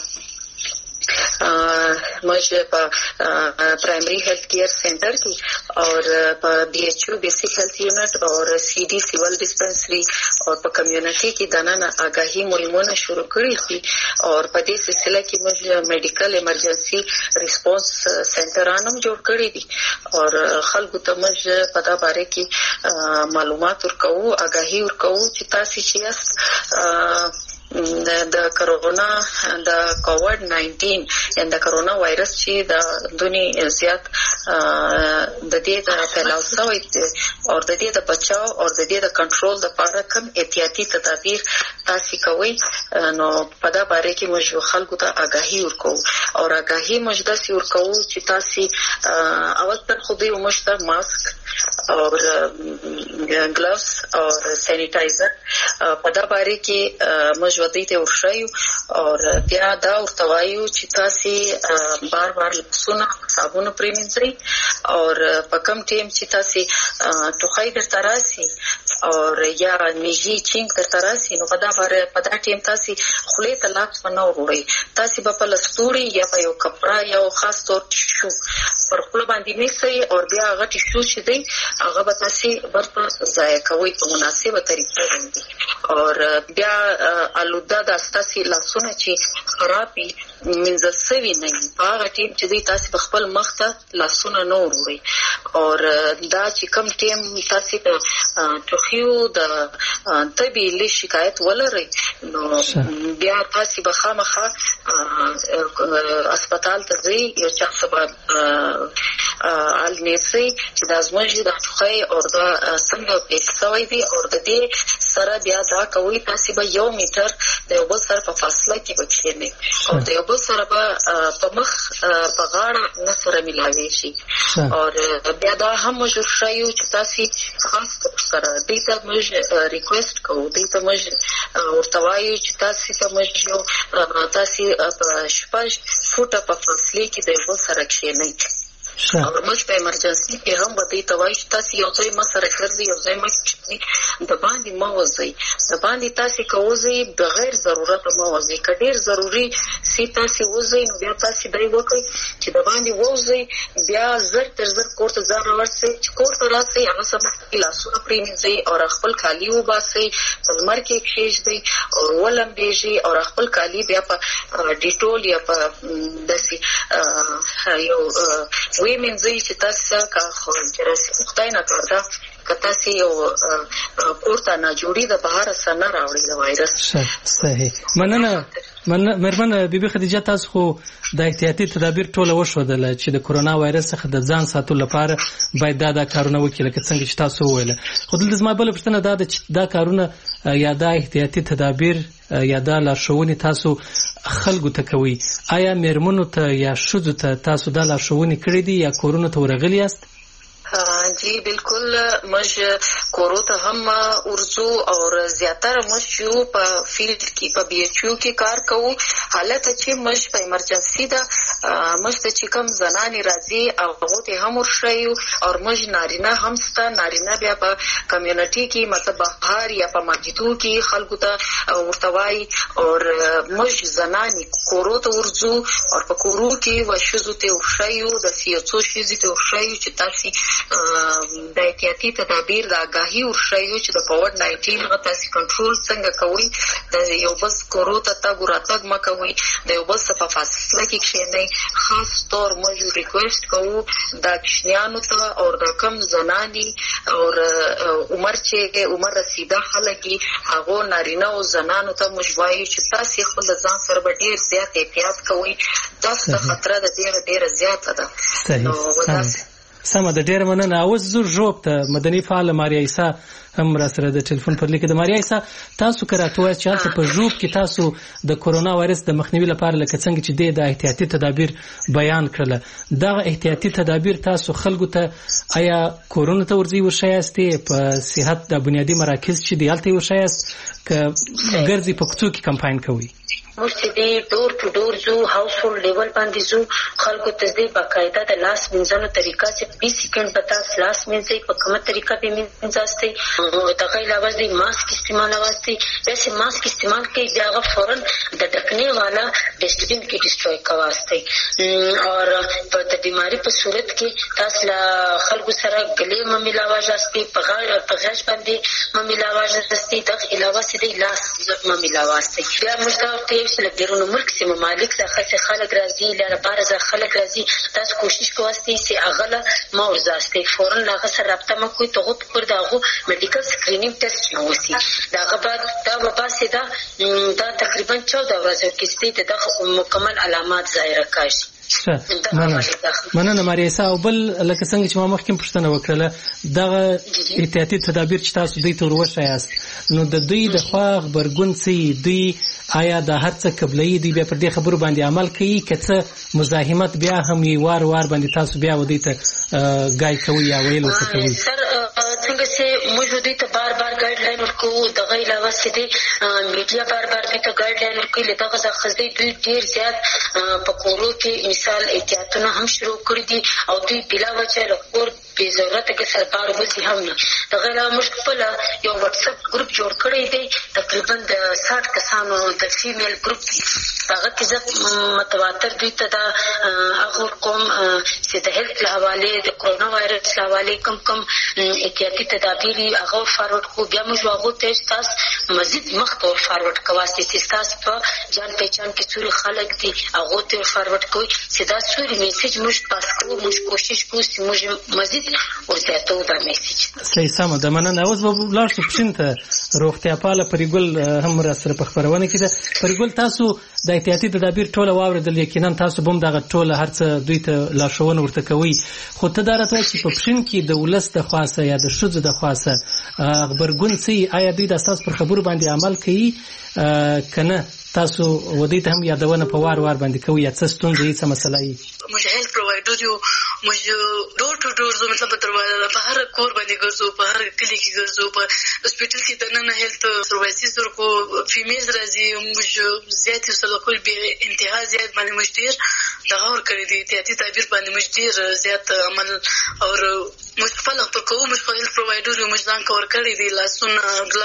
[SPEAKER 3] موږ په پرایمری هیلث کیر سنټر کې او په بي ایچ او بیسیک هیلث یونټ او سی ډي سیول ډسپنسري او په کمیونټي کې دننه آگاهي مهمونه شروع کړې دي او په دې سلسله کې موږ میډیکل ایمرجنسي ریسپانس سنټرانم جوړ کړی دي او خلکو ته موږ په دا باره کې معلومات ورکوو، آگاهي ورکوو چې تاسو چې یاست د کرونا د کووډ 19 یا د کرونا وایرس چې د دنیا زیات د دې د فیلاو شوی او د دې د بچاو او د دې د کنټرول لپاره کوم احتیاطي تدابیر تاسو کوئ، نو په دا باره کې موږ خلکو ته آگاهي ورکوو او آگاهي موږ داسې ورکوو چې تاسو اول تر خو دې مشته ماسک او ګلوز او سینیټایزر په دا باره کې موږ ودی ته ورشایو او بیا دا ورته وایو چې تاسو بار بار لاسونه صابون پرېمنځئ او په کم ټیم چې تاسو ټوخی درته راسي او یا میږي چینګ درته راسي، نو په دا ټیم تاسو خولې ته لاس نه وروړئ، تاسو به په لستوړي یا په یو کپړه یا خاص تور ټیشو پر خپل باندې نیسئ او بیا هغه ټیشو چې دی هغه به تاسو ورته ځای کوئ په مناسبه طریقه باندې او بیا الوده د تاسو لاسونه چې خرابي منځ سوي نه هغه ټیم چې تاسو په خپل مخ ته لاسونه نه وروړي او دا چې کم ټیم تاسو په ټوخیو د طبي له شکایت ولرئ، نو بیا تاسو به خامخا هسپتال ته ځئ، یو چا سبب النسي چې د ازموږي د ټوخی او د څنګه پیښوي دي او د دې سره بیا دا کوي تاسو به 1 میټر د یو بل سره په فاصله کې بچینئ او د یو بل سره به په مخ په غاړه نه سره ملاوي شي او بیا دا هم موږ شایو چې تاسو خاص سره دې ته موږ ریکوست کوو، دې ته موږ ورته وایو چې تاسو ته موږ تاسو په شپږ فوټه په فاصله کې د یو بل سره کښینئ او موږ په ایمرجنسي کې هم به دې ته وایو چې تاسو یو ځای مسره ګرځئ، یو ځای مکه د باندې مه وځئ، د باندې تاسو کوځئ بغیر ضرورت مه وځئ، که ډېر ضروري سي تاسو وځئ نو بیا تاسو دای وکړئ چې د باندې وځئ، بیا زر تر زر کور ته ځان راوړئ، چې کور ته راسئ هغه سمه لاسونه پرېمنځئ او خپل کالي وباسئ، په لمر کې کښېږدئ او ولمبېږئ او خپل کالي بیا په ډیټول یا په داسې یو وی منځي چې تاسو کا خو چې خدای نه کړدا کته سي او پورته نه جوړي د بهر سره راوړي د وایرس.
[SPEAKER 2] صحیح، مننه مهربانه بیبي خدیجه، تاسو خو د احتیاطي تدابیر ټول وشودل چې د کورونا وایرس څخه د ځان ساتلو لپاره باید دا کارونه وکړي لکه څنګه چې تاسو وویل، خو دلته زما بل پوښتنه دا ده چې دا کارونه یا دا احتیاطي تدابیر یا دا لارښوونې تاسو خلکو ته کوي، آیا میرمنو ته یا ښځو ته تاسو دا لارښوونې کړې دي یا کورونو ته ورغلي یاست؟
[SPEAKER 3] जी बिल्कुल مش کورو ته هم ورزو او زیاتره مش یو په فیلډ کې په بي ایچ یو کې کار کوو حالت چې مش په ایمرجنسي ده مش چې کوم زنانې راځي او هغه ته هم ورشيو او مش نارینه هم ست نارینه بیا په کمیونټي کې مطلب بهار یا په مسجدو کې خلکو ته ورتوای او مش زنانې کورو ته ورزو او په کورو کې وشزو ته ورشيو د سیاسو شي ته ورشيو چې تاسو د احتیاطي تدابیر د آگاهي ورشيو چې د کووډ-19 غتاسي کنټرول څنګه کوي د یو بس کورو ته تاګ راتګ مکوي د یو بس په فاصله کې کښینئ خاص طور موږ ریکوست کوو د کښنیانو ته او د کم زناني او عمر رسیده خلک هغه نارینه او زنانو ته مشوایي چې تاسو خپل ځان سره ډیر زیات احتیاط کوئ تاسو خطر د ډیر زیات ده نو
[SPEAKER 2] سمه د ډیر مننه اوس زور جوب ته مدني فعال ماریا عیسی هم را سره د ټلیفون پر لیک د ماریا عیسی تاسو کراتوه چې تاسو په جوب کې تاسو د کورونا وایرس د مخنیوي لپاره لکه څنګه چې د احتیاطي تدابیر بیان کړل دا احتیاطي تدابیر تاسو خلکو ته آیا کورونا ته ورځي ورشایسته په صحت د بنیادی مراکز چې دیالته ورشایست ک ګرځي په کوڅو کې کمپاین کوي
[SPEAKER 7] مستدی ډور ټو ډور جو هاوس هولډ لیول باندې جو خلکو تصدیق باقاعده د لاس منځلو طریقه چې 20 سکند پتا لاس منځي په کومه طریقه به منځاستي دغه علاوه د ماسک استعمال واسطه ویسے ماسک استعمال کې بیا فورن د ډکنې والا ډسټبین کې ډسټروي کواسته اور په د بیماری په صورت کې تاسو خلکو سره ګلې ممیلاواز استي په غاښ باندې ممیلاواز استي د علاوه سي لاس ممیلاواز استي بیا مشتاق چې بیرون ملک سي ممالک څخه خلک راځي لپاره ځکه خلک راځي تاسو کوشش کوئ چې اغله مورزاسته فورن هغه سره رابطه مکوئ ته پر داغو میډیکل سکرینینګ ټیسټ نووسی داغه بعد دا وباسي دا تقریبا 14 ورځې کې ستې د مکمل علامات ظاهر کاشي
[SPEAKER 2] مننه ماریسا او بل لکه څنګه چې ما مخکې پوښتنه وکړه دغه احتیاطي تدابیر چې تاسو دوی ته وروښیاست نو د دوی د خوا خبرګون څه دوی آیا د هر څه قبلې دی بیا پر دې خبرو باندې عمل کوي کڅه مزاحمت بیا هم وار باندې تاسو بیا ودی ته گای کوي یا ویل وسه کوي
[SPEAKER 7] څنګه چې موږ دوی ته بار ګایډ لاین ورکو د غي علاوه سدي میډیا بار دوی ته ګایډ لاین ورکوي لکه ځکه خزدي دوی ډیر زیات په کورو کې مثال احتیاطونه هم شروع کړی دي او دوی بلا وجه رپورټ په ضرورت کې سرکار وځي هم نه د غیر مشکل یو واتس اپ ګروپ جوړ کړی دی تقریبا د 60 کسانو د فیمیل ګروپ هغه کې متواتر دوی ته دا هغه کوم چې د هیلث حواله د کورونا وایرس حواله کم احتیاطي تدابیر هغه فارورډ کو بیا موږ هغه ته تاسو مزید مخته فارورډ کواسي چې تاسو په ځان پہچان کې څوري خلک دي هغه ته فارورډ کوي چې دا څوري میسج موږ پاس کوو موږ کوشش کوو چې موږ مزید ورته دا میسج
[SPEAKER 2] صحیح سم ده مننه اوس به لاړ شو پښینته روغتیا پاله پرګل هم را سره په خبرونه کې ده پرګل تاسو د احتیاطي تدابیر ټوله واوریدل یقینا تاسو بم دغه ټوله هرڅه دوی ته لارښوونه ورته کوي خو ته دا راته چې په پښین کې د ولست د خاصه یا د شذ د خاصه خبرګون سي آیا دوی د اساس پر خبرو باندې عمل کوي کنه تاسو ودی ته هم یادونه په وار باندې کوي یا څه ستونزې څه مسله ای
[SPEAKER 8] موږ هیلث پرووایډر یو موږ ډور ټو ډور زو مطلب په هر کور باندې ګرځو په هر کلی کې ګرځو په هسپټل کې دنه هیلث سروایسز ورکو فیمیل راځي موږ زیات سره کول به انتها زیات باندې موږ ډیر دا اور کړی دي احتیاطي تدابیر باندې موږ ډیر زیات عمل او موږ خپل پر کوو موږ هیلث پرووایډر یو موږ ځان کور کړی دي لاسونه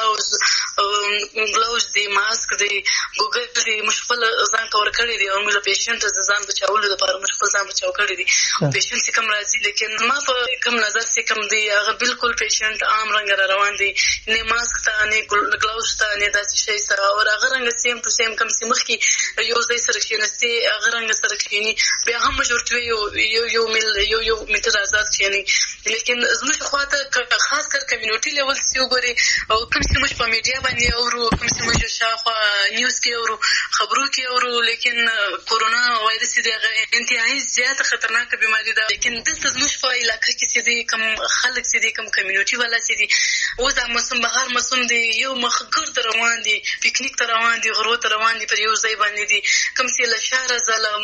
[SPEAKER 8] ګلاوز دي ماسک دي ګوګل دي موږ خپل ځان کور کړی دي او موږ پیشنټ ځان بچاولو لپاره موږ خپل ځان بچاو کړی دي پیشنټ کم راځي لیکن ما په کم نظر سي کم دي هغه بالکل پیشنټ عام رنګ روان دي نه ماسک ته نه ګلاوز ته نه داسې شي سره او هغه رنګ سیم ټو سیم کم سي مخ کې یو ځای سره کېنستي هغه رنګ سره کېني بیا هم جوړتوي یو میټر آزاد کېني لیکن زموږ خواته خاص کر کمیونټي لیول سی وګوري او کوم څه موږ په میډیا باندې اورو کوم څه موږ شاوخوا نیوز کې اورو خبرو کې اورو لیکن کورونا وایرس دی انتهایی زیات خطرناک بیماری ده لیکن دلته زموږ په علاقه کې چې دي کوم خلک چې دي کوم کمیونټي والا چې دي اوس دا موسم بهار موسم دی یو مخګرد روان دي پکنیک ته روان دي غرو ته روان دي پر یو ځای باندې دي کوم چې له شهر زله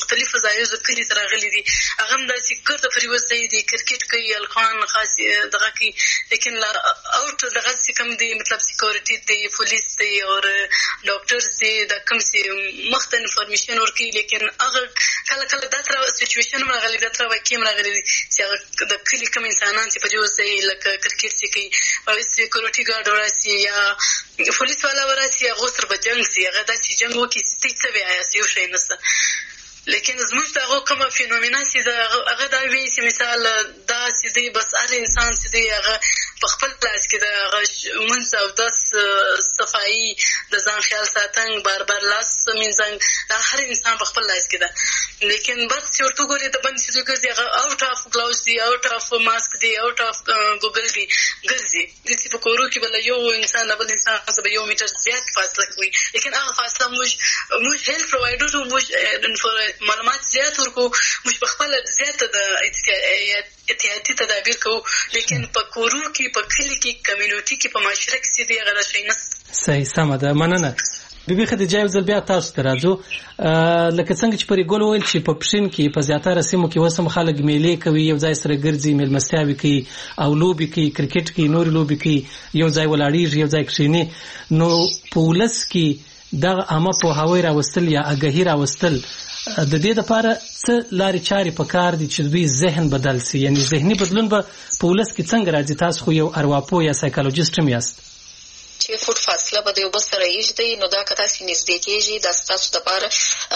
[SPEAKER 8] مختلفو ځایو کلي ته راغلي دي هغه هم داسې ګرده پریوځي دي کرکټ کوي الخوان خاص دغه کوي لیکن اوټ دغه چې کوم دي مطلب سکیورټي دی پولیس دی او ډاکټرز دی دا کوم چې مخته انفارمیشن ورکوي لیکن هغه کله کله دا تر سچویشن هم راغلي دا تر واقع هم راغلي دي چې هغه د کلي کوم انسانان چې په دې ځای لکه کرکټ چې کوي او سکیورټي ګارډ وراسي یا پولیس والا وراسي هغه سره به جنګ سي هغه داسې جنګ وکړي چې ته څه وایاست یو شی نشته لیکن زموږ د هغو کومه فینومینا چې هغه دا وي چې مثال دا چې دی بس هر انسان چې دی هغه په خپل لاس کې د هغه لمونځ اودس صفایي د ځان خیال ساتنګ بار بار لاس مینځنګ دا هر انسان په خپل لاس کې ده لیکن بس چې ورته وګورې د بند چې ګرځي هغه آوټ آف ګلاوز دی آوټ آف ماسک دی آوټ آف ګوګل دی ګرځي داسې په کورو کې بله یو انسان د بل انسان څخه به 1 میټر زیات فاصله کوي لیکن هغه فاصله موږ هیلث پرووایډر موږ معلومات زیات ورکو موږ په خپله زیاته د احتیاطي تدابیر کوو لیکن په کورو کې په کلي کې کمیونټي کې په معاشره کې چې دی هغه شی نشته.
[SPEAKER 2] صحیح سمه ده مننه. بیبي خدیجه یو ځل بیا تاسو ته راځو لکه څنګه چې پرې ګل وویل چې په پښین کې په زیاتره سیمو کې اوس هم خلک میلې کوي یو ځای سره ګرځي میلمستیاوې کوي او لوبې کوي کرکټ کوي نورې لوبې کوي یو ځای ولاړېږي یو ځای کښېني نو په ولس کې دغه عامه پوهاوی راوستل یا آګاهي راوستل د دې لپاره څه لارې چارې پکار دي چې دوی ذهن بدل سي یعنی ذهني بدلون به په ولس کې څنګه راځي تاسو خو یو ارواپوه یا سایکالوجیست هم یاست
[SPEAKER 3] چې فوټ فاصله به د یو بل سره ایږدي نو دا که تاسې نږدې کېږي دا ستاسو دپاره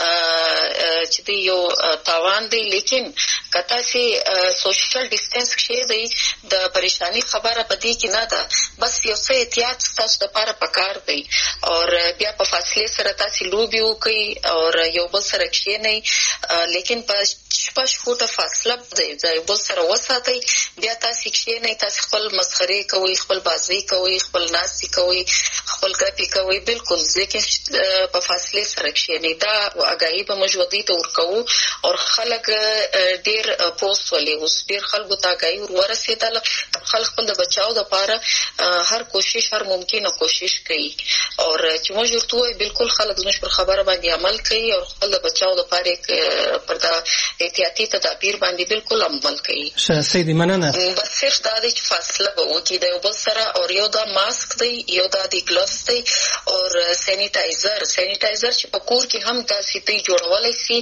[SPEAKER 3] چې دی یو تاوان دی لیکن که تاسې سوشل ډسټنس کښېږدئ د پریشاني خبره په دې کې نه ده بس یو څه احتیاط ستاسو دپاره پکار دی او بیا په فاصلې سره تاسې لوبې وکړئ او یو بل سره کښېنئ لیکن په 6 فوټه فاصله د یو بل سره وساتئ بیا تاسې کښېنئ تاسې خپل مسخرې کوئ خپل بازۍ کوئ خپل ناستې کوئ خپل ګپې کوئ بالکل لیکن په فاصلې سره کښېنئ دا آګاهي به موږ ودې ته ورکوو او خلک ډېر پوست ولې اوس ډېر خلکو ته آګاهي ورسېدله خلک خپل د بچاو دپاره هر کوشش هر ممکنه کوشش کوي او چې موږ ورته ووایو بالکل خلک زموږ پر خبره باندې عمل کوي او خپل د بچاو دپاره پر دا احتیاطي تدابیر باندې بالکل عمل کوي.
[SPEAKER 2] ښه سیدي مننه.
[SPEAKER 3] بس صرف دا دی چې فاصله به وکړي د یو بل سره او یو دا ماسک دی یو دا د ګلوز دی او سینیټایزر چې په کور کې هم تاسې دی جوړولی سي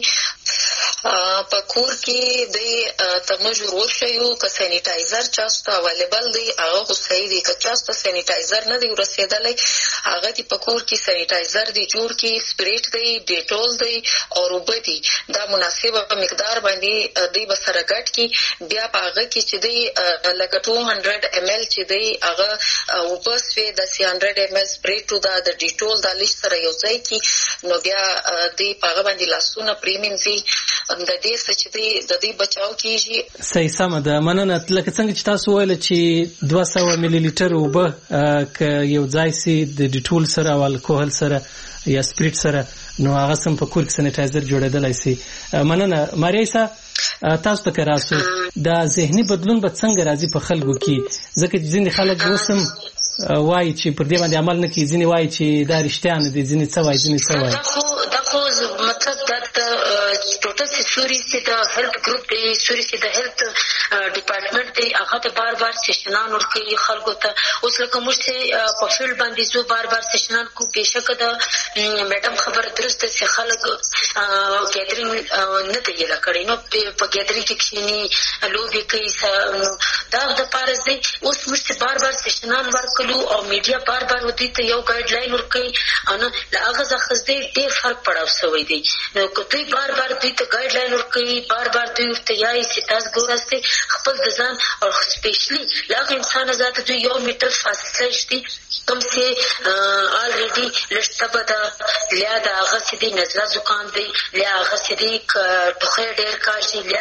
[SPEAKER 3] په کور کې دی ته موږ وښیو که سینیټایزر چاسو ته اویلیبل دی هغه خو صحیح دی که چاسو ته سینیټایزر نه دی ورسېدلی هغه دی په کور کې سینیټایزر دی جوړ کړي سپریټ دی ډیټول دی او اوبه دي دا مناسبه مقدار باندې دی به سره ګډ کړي بیا په هغه کې چې دی لکه 200 ml چې دی هغه اوبه سوې داسې 100 ml سپریټ دا د ډیټول دا لږ سره یو ځای کړي نو بیا دی په هغه باندې لاسونه پرېمینځي د دې څه چې دی د دې بچاو کېږي.
[SPEAKER 2] صحیح سمه ده مننه. لکه څنګه چې تاسو ویل چې 200 ملي لیټر اوبه که یو ځای سي د ډیټول سره او الکوهل سره یا سپریټ سره نو هغه سم په کور کې سینیټایزر جوړېدلی سي. مننه. ماریسا تاسو ته راسو دا ذهني بدلون به څنګه راځي په خلکو کې ځکه چې ځینې خلک اوسم وایي چې پر دې باندې عمل نه کوي ځینې وایي چې دا رښتیا نه دي ځینې څه وایي ځینې څه وایي
[SPEAKER 7] دا خو مطلب دا ټوټل سوري چې د هیلث ګروپ دی سوري چې د هیلث ډپارټمنټ دی هغه ته بار بار سیشنان ورکوي خلکو ته اوس لکه موږ چې په فیلډ باندې زو بار بار سیشنان کو بېشکه د میډم خبره درسته چې خلک ګیدرینګ نه دی یې کړی نو په ګیدرینګ کې کښېني لوبې کوي دا دپاره دی اوس موږ چې بار بار سیشنان ورکړو او میډیا بار بار ودې ته یو ګایډ لاین ورکوي او نه له هغه څخه ډېر فرق پړاو شوی دی نو که دوی بار بار دوی ته ګایډ لاین ورکوي بار بار دوی ورته یایي چې تاسو ګوراستئ خپل د ځان او سپیشلي له هغه انسانه ذاته دوی 1 میټر فاصله شتي کوم چې آلریډي لږ تبه ده لیا د هغه چې دی نزله زکام دی لیا هغه چې دی ټوخی ډېر کاشي لیا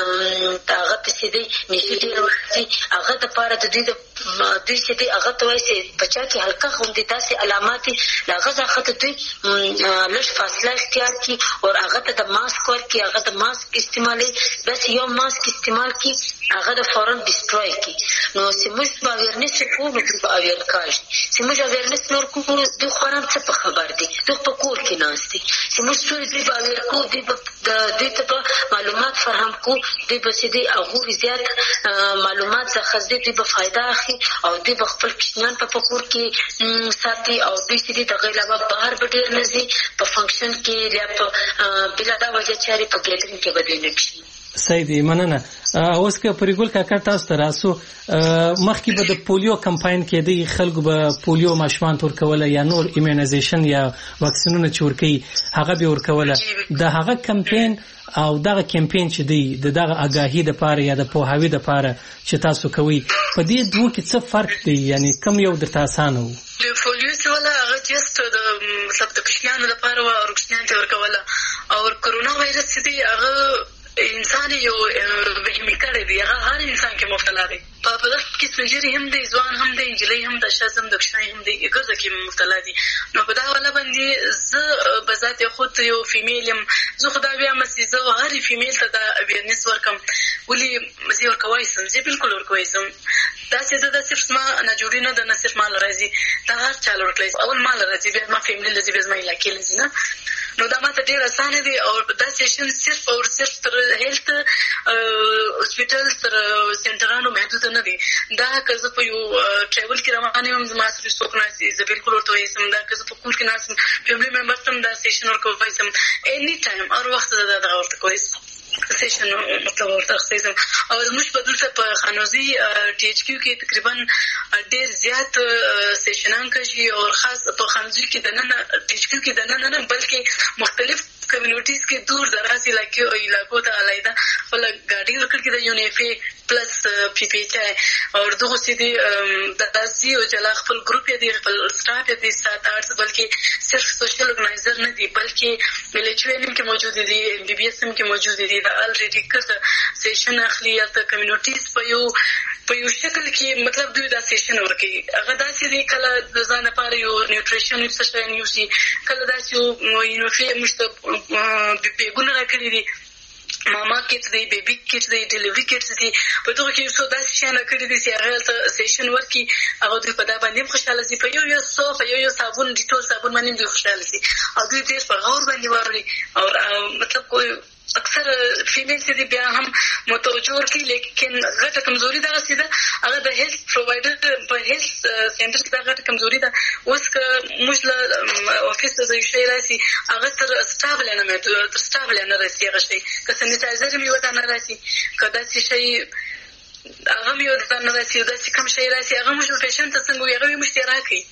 [SPEAKER 7] هغه پسې دی نیشي ډېر ورځي هغه دپاره د دوی چې دی هغه ته وایي چې بچا کې هلکه غوندې داسې علامات دي له هغه څخه ته دوی لږ فاصله اختیار کړي او هغه ته د ماسک ورکړي هغه د ماسک استعمالوي داسې یو ماسک استعمال کړي هغه د فورن ډیسټروي کی نو سیموږ په اویرنس کو نو په اویر کاج سیموږ اویرنس نور کو د خورم څه په خبر دي د په کور کې ناشتي سیموږ ټول دی په اویر کو دی د ته معلومات فراهم کو دی په سیدي هغه زیات معلومات څخه دی په فائدہ اخی او دی په خپل کشنان په کور کې ساتي او د سیدي د غیلا بهر بډیر نزي په فنکشن کې یا په بلا دا وجه چاري په ګیدرینګ کې بدلېږي
[SPEAKER 2] سیدی مننه اوس که پرګول کاکا تاسو ته راسو مخکې به د پولیو کمپاین کې د خلکو به پولیو ماشومان تور کوله یا نور ایمونایزیشن یا واکسینونه چور کوي هغه به ورکوله د هغه کمپاین او دغه کمپاین چې دی دغه آگاهی د پاره یا د پوهاوی د پاره چې تاسو کوي په دې دوه کې څه فرق دی یعنی کم یو د تاسانو
[SPEAKER 8] د پولیو څخه هغه جست د مطلب د کشمیانو لپاره او ورکشنان ته ورکوله او کرونا وایرس دی هغه انسان یو وهمي کړی دی هغه هر انسان کې مبتلا دی په بدن کې سپینجری هم دی ځوان هم دی انجلۍ هم د شازم د کشنای هم دی ګزه کې مبتلا دي نو په دا ولا باندې زه بذات خود یو فیمیل یم زه خدای بیا مسې زه هر فیمیل ته د اویرنس ورکم ولي مزي ورکوي سم زه بالکل ورکوي سم دا چې دا صرف ما نه جوړی نه د نصر مال راځي دا هر چا ورکوي اول مال راځي بیا ما فیمیل لږه بیا ما علاقې لږه نه نو دا ماته ډیر اسانه دي او دا سیشن صرف او صرف تر هیلث هسپټل تر سنټرانو محدود نه دي دا که زه په یو ټریول کې روان یم زما سره څوک ناسي زه بالکل ورته وایم دا که زه په کور کې ناسم فیملی ممبر تم دا سیشن ورکوي سم اني ټایم او وخت دا ورته کوي سیشن مطلب ورته خصيزم او موږ په دلته په خانوزي ټي ایچ کیو کې تقریبا ډیر زیات سیشنان کوي او خاص په خانوزي کې د نن ټي ایچ کیو کې د نن بلکې مختلف کمیونټیز کې دور دراز علاقو ته علیحده خپل ګاډي ورکړي د یونیفي پلس پی پی چای او دغه سیدي د داسي او جلا خپل ګروپ دی خپل سټاف دی 7-8 بلکې صرف سوشل اورګنایزر نه دی بلکې ملچوین کې موجود دي بی بی اس هم کې موجود دي دا الریډي کړه سیشن اخلي یا د کمیونټیز په یو شکل کې مطلب دوی دا سیشن ورکي هغه داسې دی کله د ځان لپاره یو نیوټریشن سیشن یو شي کله داسې یو یونیفي مشته بیګونه راکړي دي ماما کټ دی بیبي کټ دی ډیلیوري کټ دی په دغه کې څو داسې شیان کړي دي چې هغه ته سیشن ورکي هغه دوی په دا باندې خوشاله دي په یو صوف یو صابون ډیټول صابون باندې دوی خوشاله دي او دوی ډېر په غور باندې واري او مطلب کوئی اکثر فیمیل چې دی بیا هم متوجه ورکړي لیکن غټه کمزوري دا سیده هغه د هیلث پرووایډر په هیلث سنټر کې دا غټه کمزوري ده اوس که موږ له افیس ته یو شی راسي هغه تر سټاب لنه تر سټاب لنه راسي هغه شی که سینیټایزر مې ودا نه راسي که داسې شی هغه مې ودا نه راسي داسې کم شی راسي هغه موږ پیشنټ ته څنګه هغه موږ ته راکړي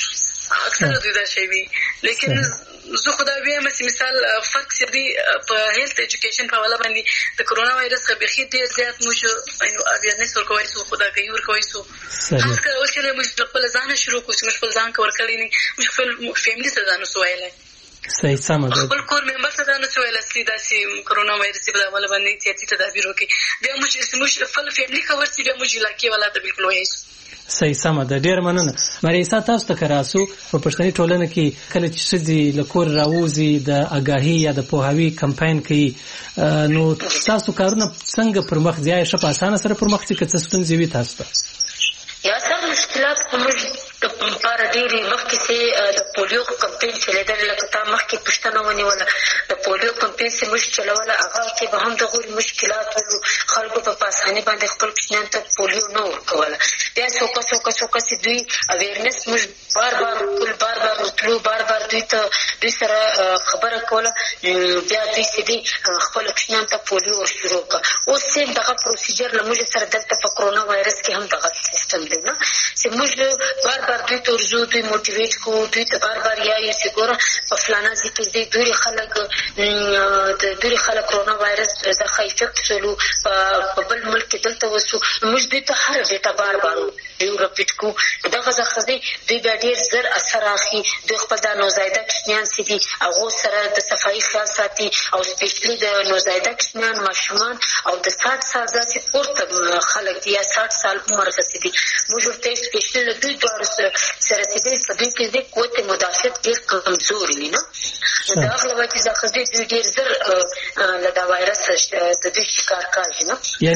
[SPEAKER 8] اکثر دوی دا شی وي لیکن زه خدای وایم چې مثال فرق چې دی په هیلث ایجوکیشن په والا باندې د کرونا وایرس څخه بخي ډیر زیات موږ اویرنس ورکوي سو خدای کوي ورکوي سو خاص کر اوس چې موږ خپل ځان شروع کوو چې خپل ځان کور کړی نه موږ خپل فیملی ته ځان وسوایلای
[SPEAKER 2] صحیح سم ده
[SPEAKER 8] خپل کور ممبر ته ځان وسوایل چې داسې کرونا وایرس په والا باندې چې تدابیر وکړي بیا موږ خپل فیملی کور چې بیا موږ علاقې والا ته بالکل وایي
[SPEAKER 2] صحیح سم ده ډیر مننه مریسا تاسو ته کراسو په پښتني ټولنه کې کله چې سدي لکور راوځي د آگاهی یا د پوهاوی کمپاین کوي نو تاسو کارونه څنګه پر مخ ځای شپ اسانه سره پر مخ چې څه ستونزې وي تاسو ته
[SPEAKER 7] یا سم مشکلات موږ لپاره ډېری مخکې چې د پولیو کمپاین چلیدل لکه تا مخکې پښتنه ونیوله د پولیو کمپاین چې موږ چلوله هغه کې به هم د غوړي مشکلات ولو خلکو په اسانۍ باندې خپل کوچنیان ته پولیو نه ورکوله بیا څوک چې دوی اویرنس موږ بار بار ورتلو بار دوی سره خبره کوله بیا دوی سیدي خپل کوچنیان ته پولیو ورشروع کړه اوس سیم دغه پروسیجر له موږ سره دلته په کرونا وایرس کې هم دغه سیستم دی نه چې موږ بار دوی ته ورځو دوی موټیویټ کوو دوی ته بار یایو چې ګوره په فلانا ځای کې دی ډېرې خلک کرونا وایرس څخه افیکټ شولو په بل ملک کې دلته وسو موږ دوی ته هر ډیټا بار یو رپیټ کوو دغه ځخه دوی بیا ډېر زر اثر اخلي دوی خپل دا نوزایده کوچنیان چې دي هغو سره د صفایي خیال ساتي او سپیشلي د نوزایده کوچنیان ماشومان او د 60 سال داسې پورته خلک دي یا 60 سال عمر رسېدلي دي موږ ورته سپیشلي له دوی دواړو سره چې دوی په دوی کې د قوت مدافعت ډېر کمزوري وي نه د هغه له وجې څخه دوی ډېر زر له دا وایرس د دوی شکار کېږي نه
[SPEAKER 2] یعنې هغه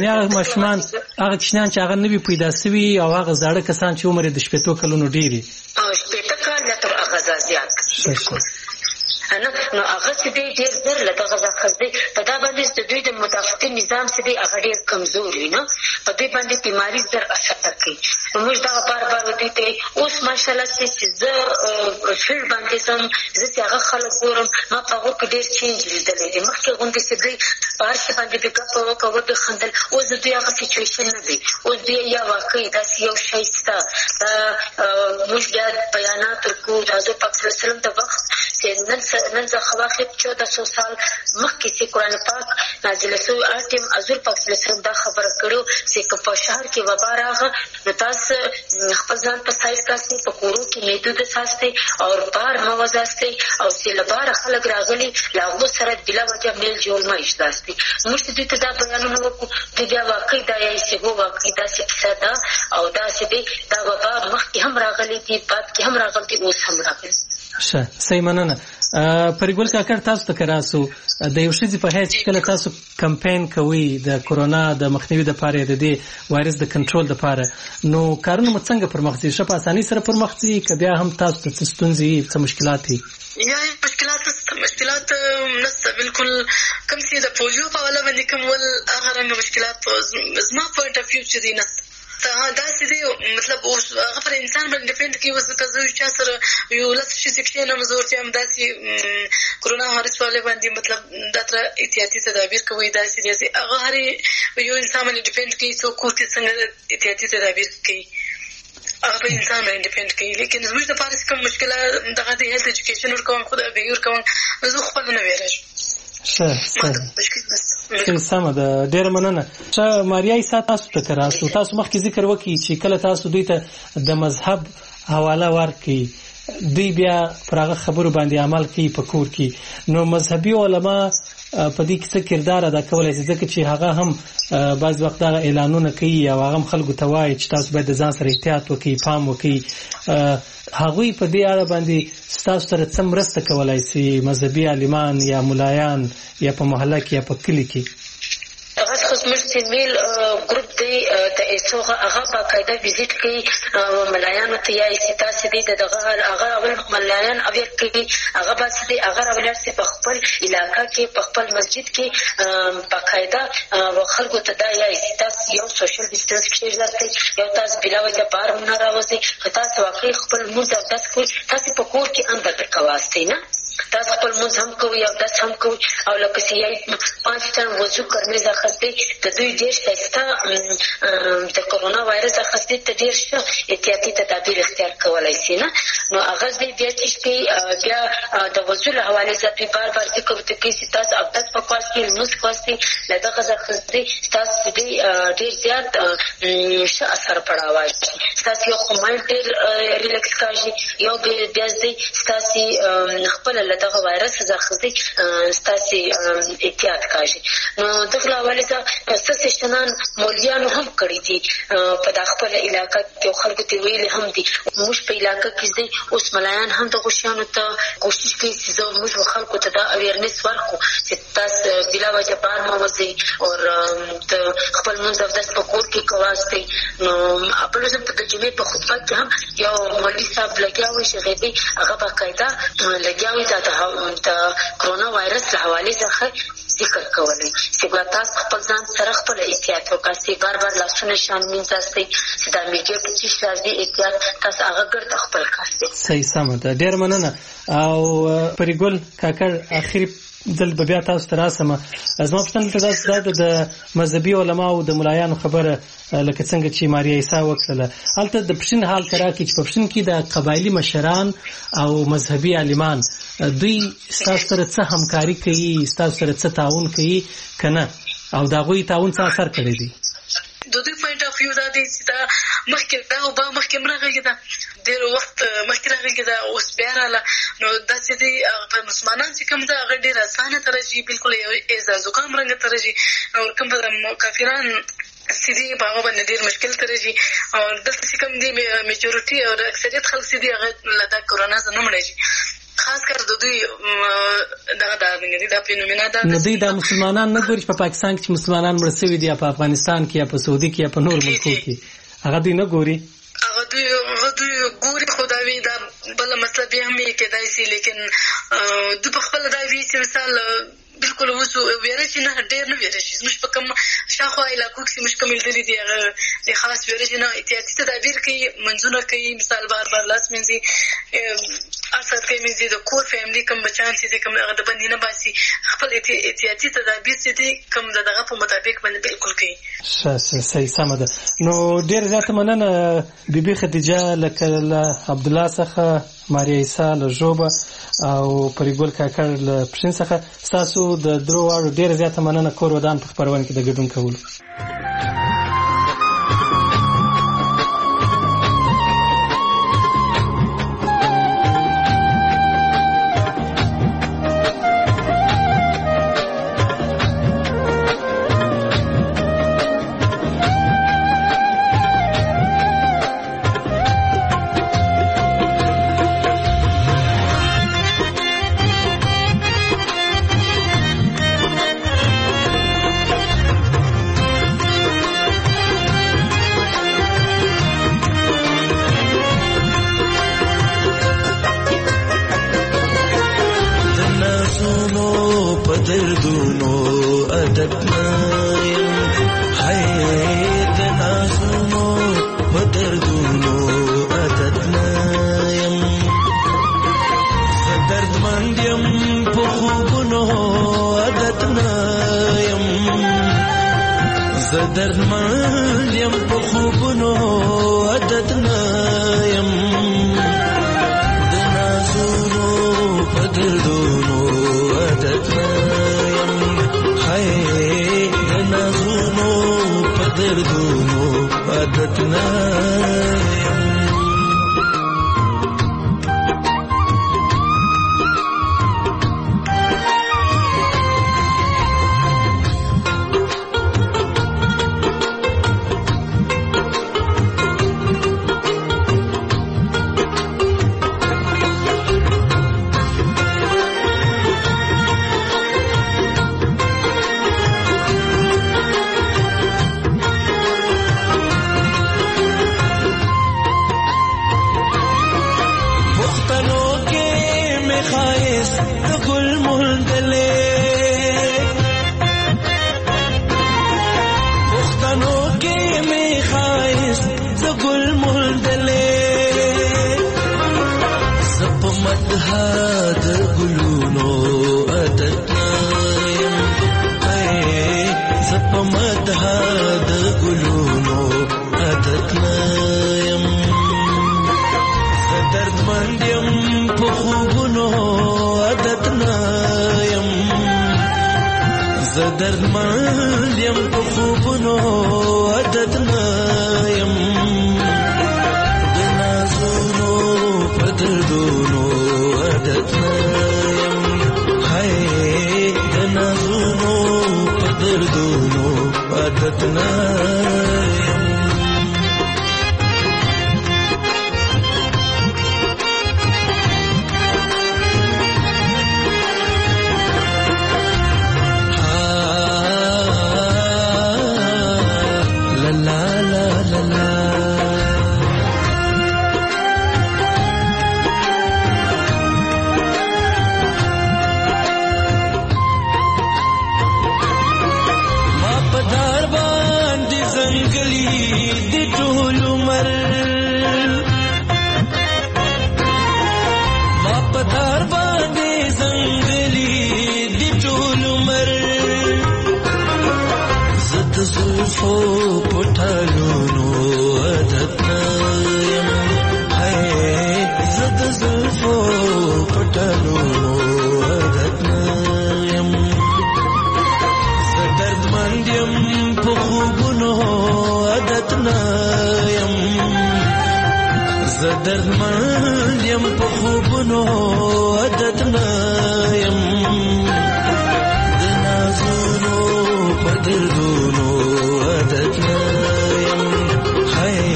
[SPEAKER 2] ماشومان هغه کسان چې هغه نوی پیدا شوي او هغه زاړه کسان چې عمر د 80 کلونو ډیری
[SPEAKER 7] 80 کال تر هغه زیات نو هغه چې ډېر زر له دغه ځخځي په دا باندې د دوی د مدافعتي نظام چې دی هغه ډېر کمزور وي نو په دې باندې بیماری زر اثر کوي موږ دا بار ودی ته اوس ماشاءالله چې زه فیلډ باندې سم زه هغه خلک ګورم ما په هغه کې ډېر چینج لیدلې دي مخکې غونډې چې دوی بار چې باندې پکاپ وکړو د خندل اوس دوی هغه سچويشن نه دی اوس دوی یا واقعي داسې یو شی ستا موږ بیا بیانات ورکو د حضرت پاک صلی الله علیه وسلم د وخت چې نن ځخه واخې 1400 سال مخکې چې قرآن پاک نازل شوی آتم حضور پاک صلی الله علیه وسلم دا خبره کړو چې په شهر کې وبا راغله نو تاسو خپل ځان په سایز کاسي په کورو کې محدود ساتئ او بار موازاستئ او چې لبار خلک راغلي لاغو سره بلا وجه میل جوړ ما اشتاستئ موږ دې ته دا بیانونه وکړو د بیا واقعي دا یې چې هو واقعي دا چې کیسه ده او دا چې دا وبا مخکې هم راغلي دي بعد کې هم راغلي اوس هم راغلي
[SPEAKER 2] ښه صحیح مننه پرګول کاکړ تاسو ته کراسو د یو شي په هیڅ کله تاسو کمپاین کوي د کورونا د مخنیوي لپاره د دې وایرس د کنټرول لپاره نو کارونه څنګه پر مخ ځي شپه اساني سره پر مخ ځي کبه هم تاسو ته ستونزې څه مشکلات دي
[SPEAKER 8] یا مشکلات نشته بالکل کوم چې د پولیو په اړه باندې کوم ول هغه رنګ مشکلات زما پوینټ اف ویو چې دي نشته دا چې دی مطلب اوس هغه پر انسان باندې ډیپند کوي اوس که زه چا سره یو لس شي سکشن هم زه ورته هم داسې کرونا وایرس والے باندې مطلب دا تر احتیاطي تدابیر کوي داسې داسې هغه هر یو انسان باندې ډیپند کوي څوک کور کې څنګه احتیاطي تدابیر کوي هغه په انسان باندې ډیپند کوي لیکن زموږ دپاره کوم مشکله دغه د هیلث ایجوکیشن ورکوم خو د اګهي ورکوم زه خپله نه ویرېږم
[SPEAKER 2] ښه سمه ده ډېره مننه ښه ماریا عیسی تاسو ته کراسو تاسو مخکې ذکر وکړي چې کله تاسو دوی ته د مذهب حواله ورکړي دوی بیا پر هغه خبرو باندې عمل کوي په کور کې نو مذهبي علما په دې کې څه کردار ادا کولی شي ځکه چې هغه هم بعض وخت هغه اعلانونه کوي او هغه هم خلکو ته وایي چې تاسو باید د ځان سره احتیاط وکړئ پام وکړئ هغوی په دې اړه باندې ستاسو سره څه مرسته کولی شي مذهبي عالمان یا ملایان یا په محله کې یا په کلي کې
[SPEAKER 7] هغه خو زموږ سیمیل ګروپ دی د ایسو هغه باقاعده ویزیټ کوي ملایانو ته یا تاسې دی دغه هغه اول ملایان اویر کوي هغه باسي دی هغه راولاړ سي په خپل علاقه کې په خپل مسجد کې باقاعده خلکو ته دا یا تاسو یو سوشل ډیسټنس کې ځاتئ یو تاسو بلا وجه بار نه راوځي تاسو واقعي خپل موږ داس کوي تاسو په کور کې اندر کواستئ نه تاسو خپل موږ هم کوي او داس هم کوي او لکه چې یې 5 ټن وضو کرنے ځخته د دوی ډېر ښایسته د کورونا وایرس ځخته ته ډېر ښه احتیاطي تدابیر اختیار کولای شي نه نو هغه دې بیا چې بیا د وضو له حواله ځکه بار ذکر وکړي چې تاسو اپدات په خاص کې نوس خاصي لدغه ځخته تاسو دې ډېر زیات ښه اثر پړاوای تاسو یو کومل ډېر ریلیکس کاږي یو بیا دې تاسو خپل دغه وایرس ځخته تاسو احتیاط کاږي نو دغه حواله څه سشنان مولیانو هم کړی دي په داخله علاقې کې خلکو ته ویل هم دي موږ په علاقې کې دي اوس ملایان هم د غوښانو ته کوشش کوي چې موږ خلکو ته دا اویرنس ورکړو چې تاسو بلا وجه بار موځي او د خپل منځ د سپکور کې کواسته نو خپل ځم په جمعې په خطبه کې هم یو مولوی صاحب لګیاوي چې غوډي هغه باقاعده لګیاوي د کرونا وایرس له حواله څخه ذکر کولی چې تاسو خپل ځان سره خپل احتیاط وکړئ بار لاسونه شامل ځاستئ چې دا میډیا کې چې شازي احتیاط تاسو هغه ګرځ خپل کړئ
[SPEAKER 2] صحیح سم ده ډېر مننه او پرګل کاکړ اخري دل بیا تاسو ته راسمه زما پوښتنه ته دا د مذهبي علماو د ملایانو خبره لکه څنګه چې ماریا عیسی وکړه هلته د پښین حال کرا کې چې په پښین کې د قبایلی مشران او مذهبي عالمان دوی ستاسو سره څه همکاري کوي ستاسو سره څه تعاون کوي کنه او دا غوي تعاون څه اثر کړی دی
[SPEAKER 8] د دوی پوینټ اف ویو دا دی چې دا مخکې دا او با مخکې مرغه دا ډېر وخت مخکې راغلی دا اوس بیا رااله نو دا چې دی په مسلمانان چې کوم دا هغه ډېر اسانه ترجي بالکل اعزاز وکم رنګ ترجي او کوم کافران سیدی په هغه باندې ډېر مشکل ترجي او دلته چې کوم دی میجورټي او اکثریت خلک سیدی هغه لدا کورونا زنه مړی خاص کر د دوی دا فینومینا دا
[SPEAKER 2] نو دوی د مسلمانان نه ګوري په پاکستان کې چې مسلمانان مړ شوي دي په افغانستان کې یا په سعودي کې یا په نور ملکو کې هغه دوی نه ګوري
[SPEAKER 8] هغه دوی ګوري خدای دا بل مسله به هم کېدای شي لیکن د په خپل دا وی چې مثال بالکل وسو ویره چې نه ډېر نه ویره شي مش په کوم شاخو علاقو کې مش کوم دلی دی هغه خاص ویره چې نه احتیاطي تدابیر کوي منځونه کوي مثال بار لاس منځي اثر کوي منځي د کور فیملی کوم بچان چې کوم هغه د باندې نه باسي خپل احتیاطي تدابیر چې کوم دغه په مطابق باندې بالکل کوي
[SPEAKER 2] صحیح سم ده نو ډېر زیاته مننه بیبي خدیجه لکه عبد الله څخه ماریا عیسی له جوبه او پریګل کاکړ له پښین څخه تاسو د درو واړو ډېر زیاته مننه کور ودان په خبرونه کې د ګډون کولو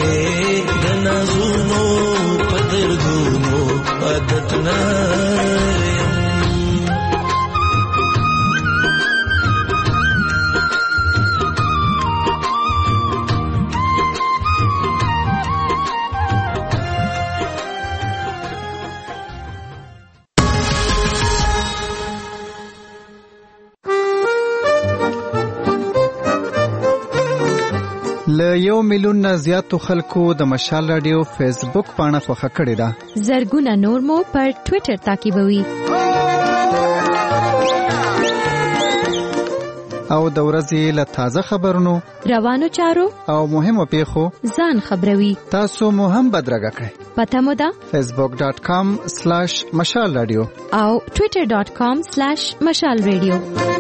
[SPEAKER 4] عادت نه
[SPEAKER 10] ل 1 میلیون نه زیاتو خلکو د مشال رادیو فیسبوک پاڼه خوښه کړې ده.
[SPEAKER 4] زرګونه نور مو پر ټوئیټر تعقیبوي.
[SPEAKER 10] او د ورځې له تازه خبرونو،
[SPEAKER 4] روانو چارو
[SPEAKER 10] او مهمو پیښو
[SPEAKER 4] ځان خبروي.
[SPEAKER 10] تاسو مو هم بدرګه کړئ.
[SPEAKER 4] پته مو ده
[SPEAKER 10] facebook.com/mashalradio
[SPEAKER 4] او twitter.com/mashalradio.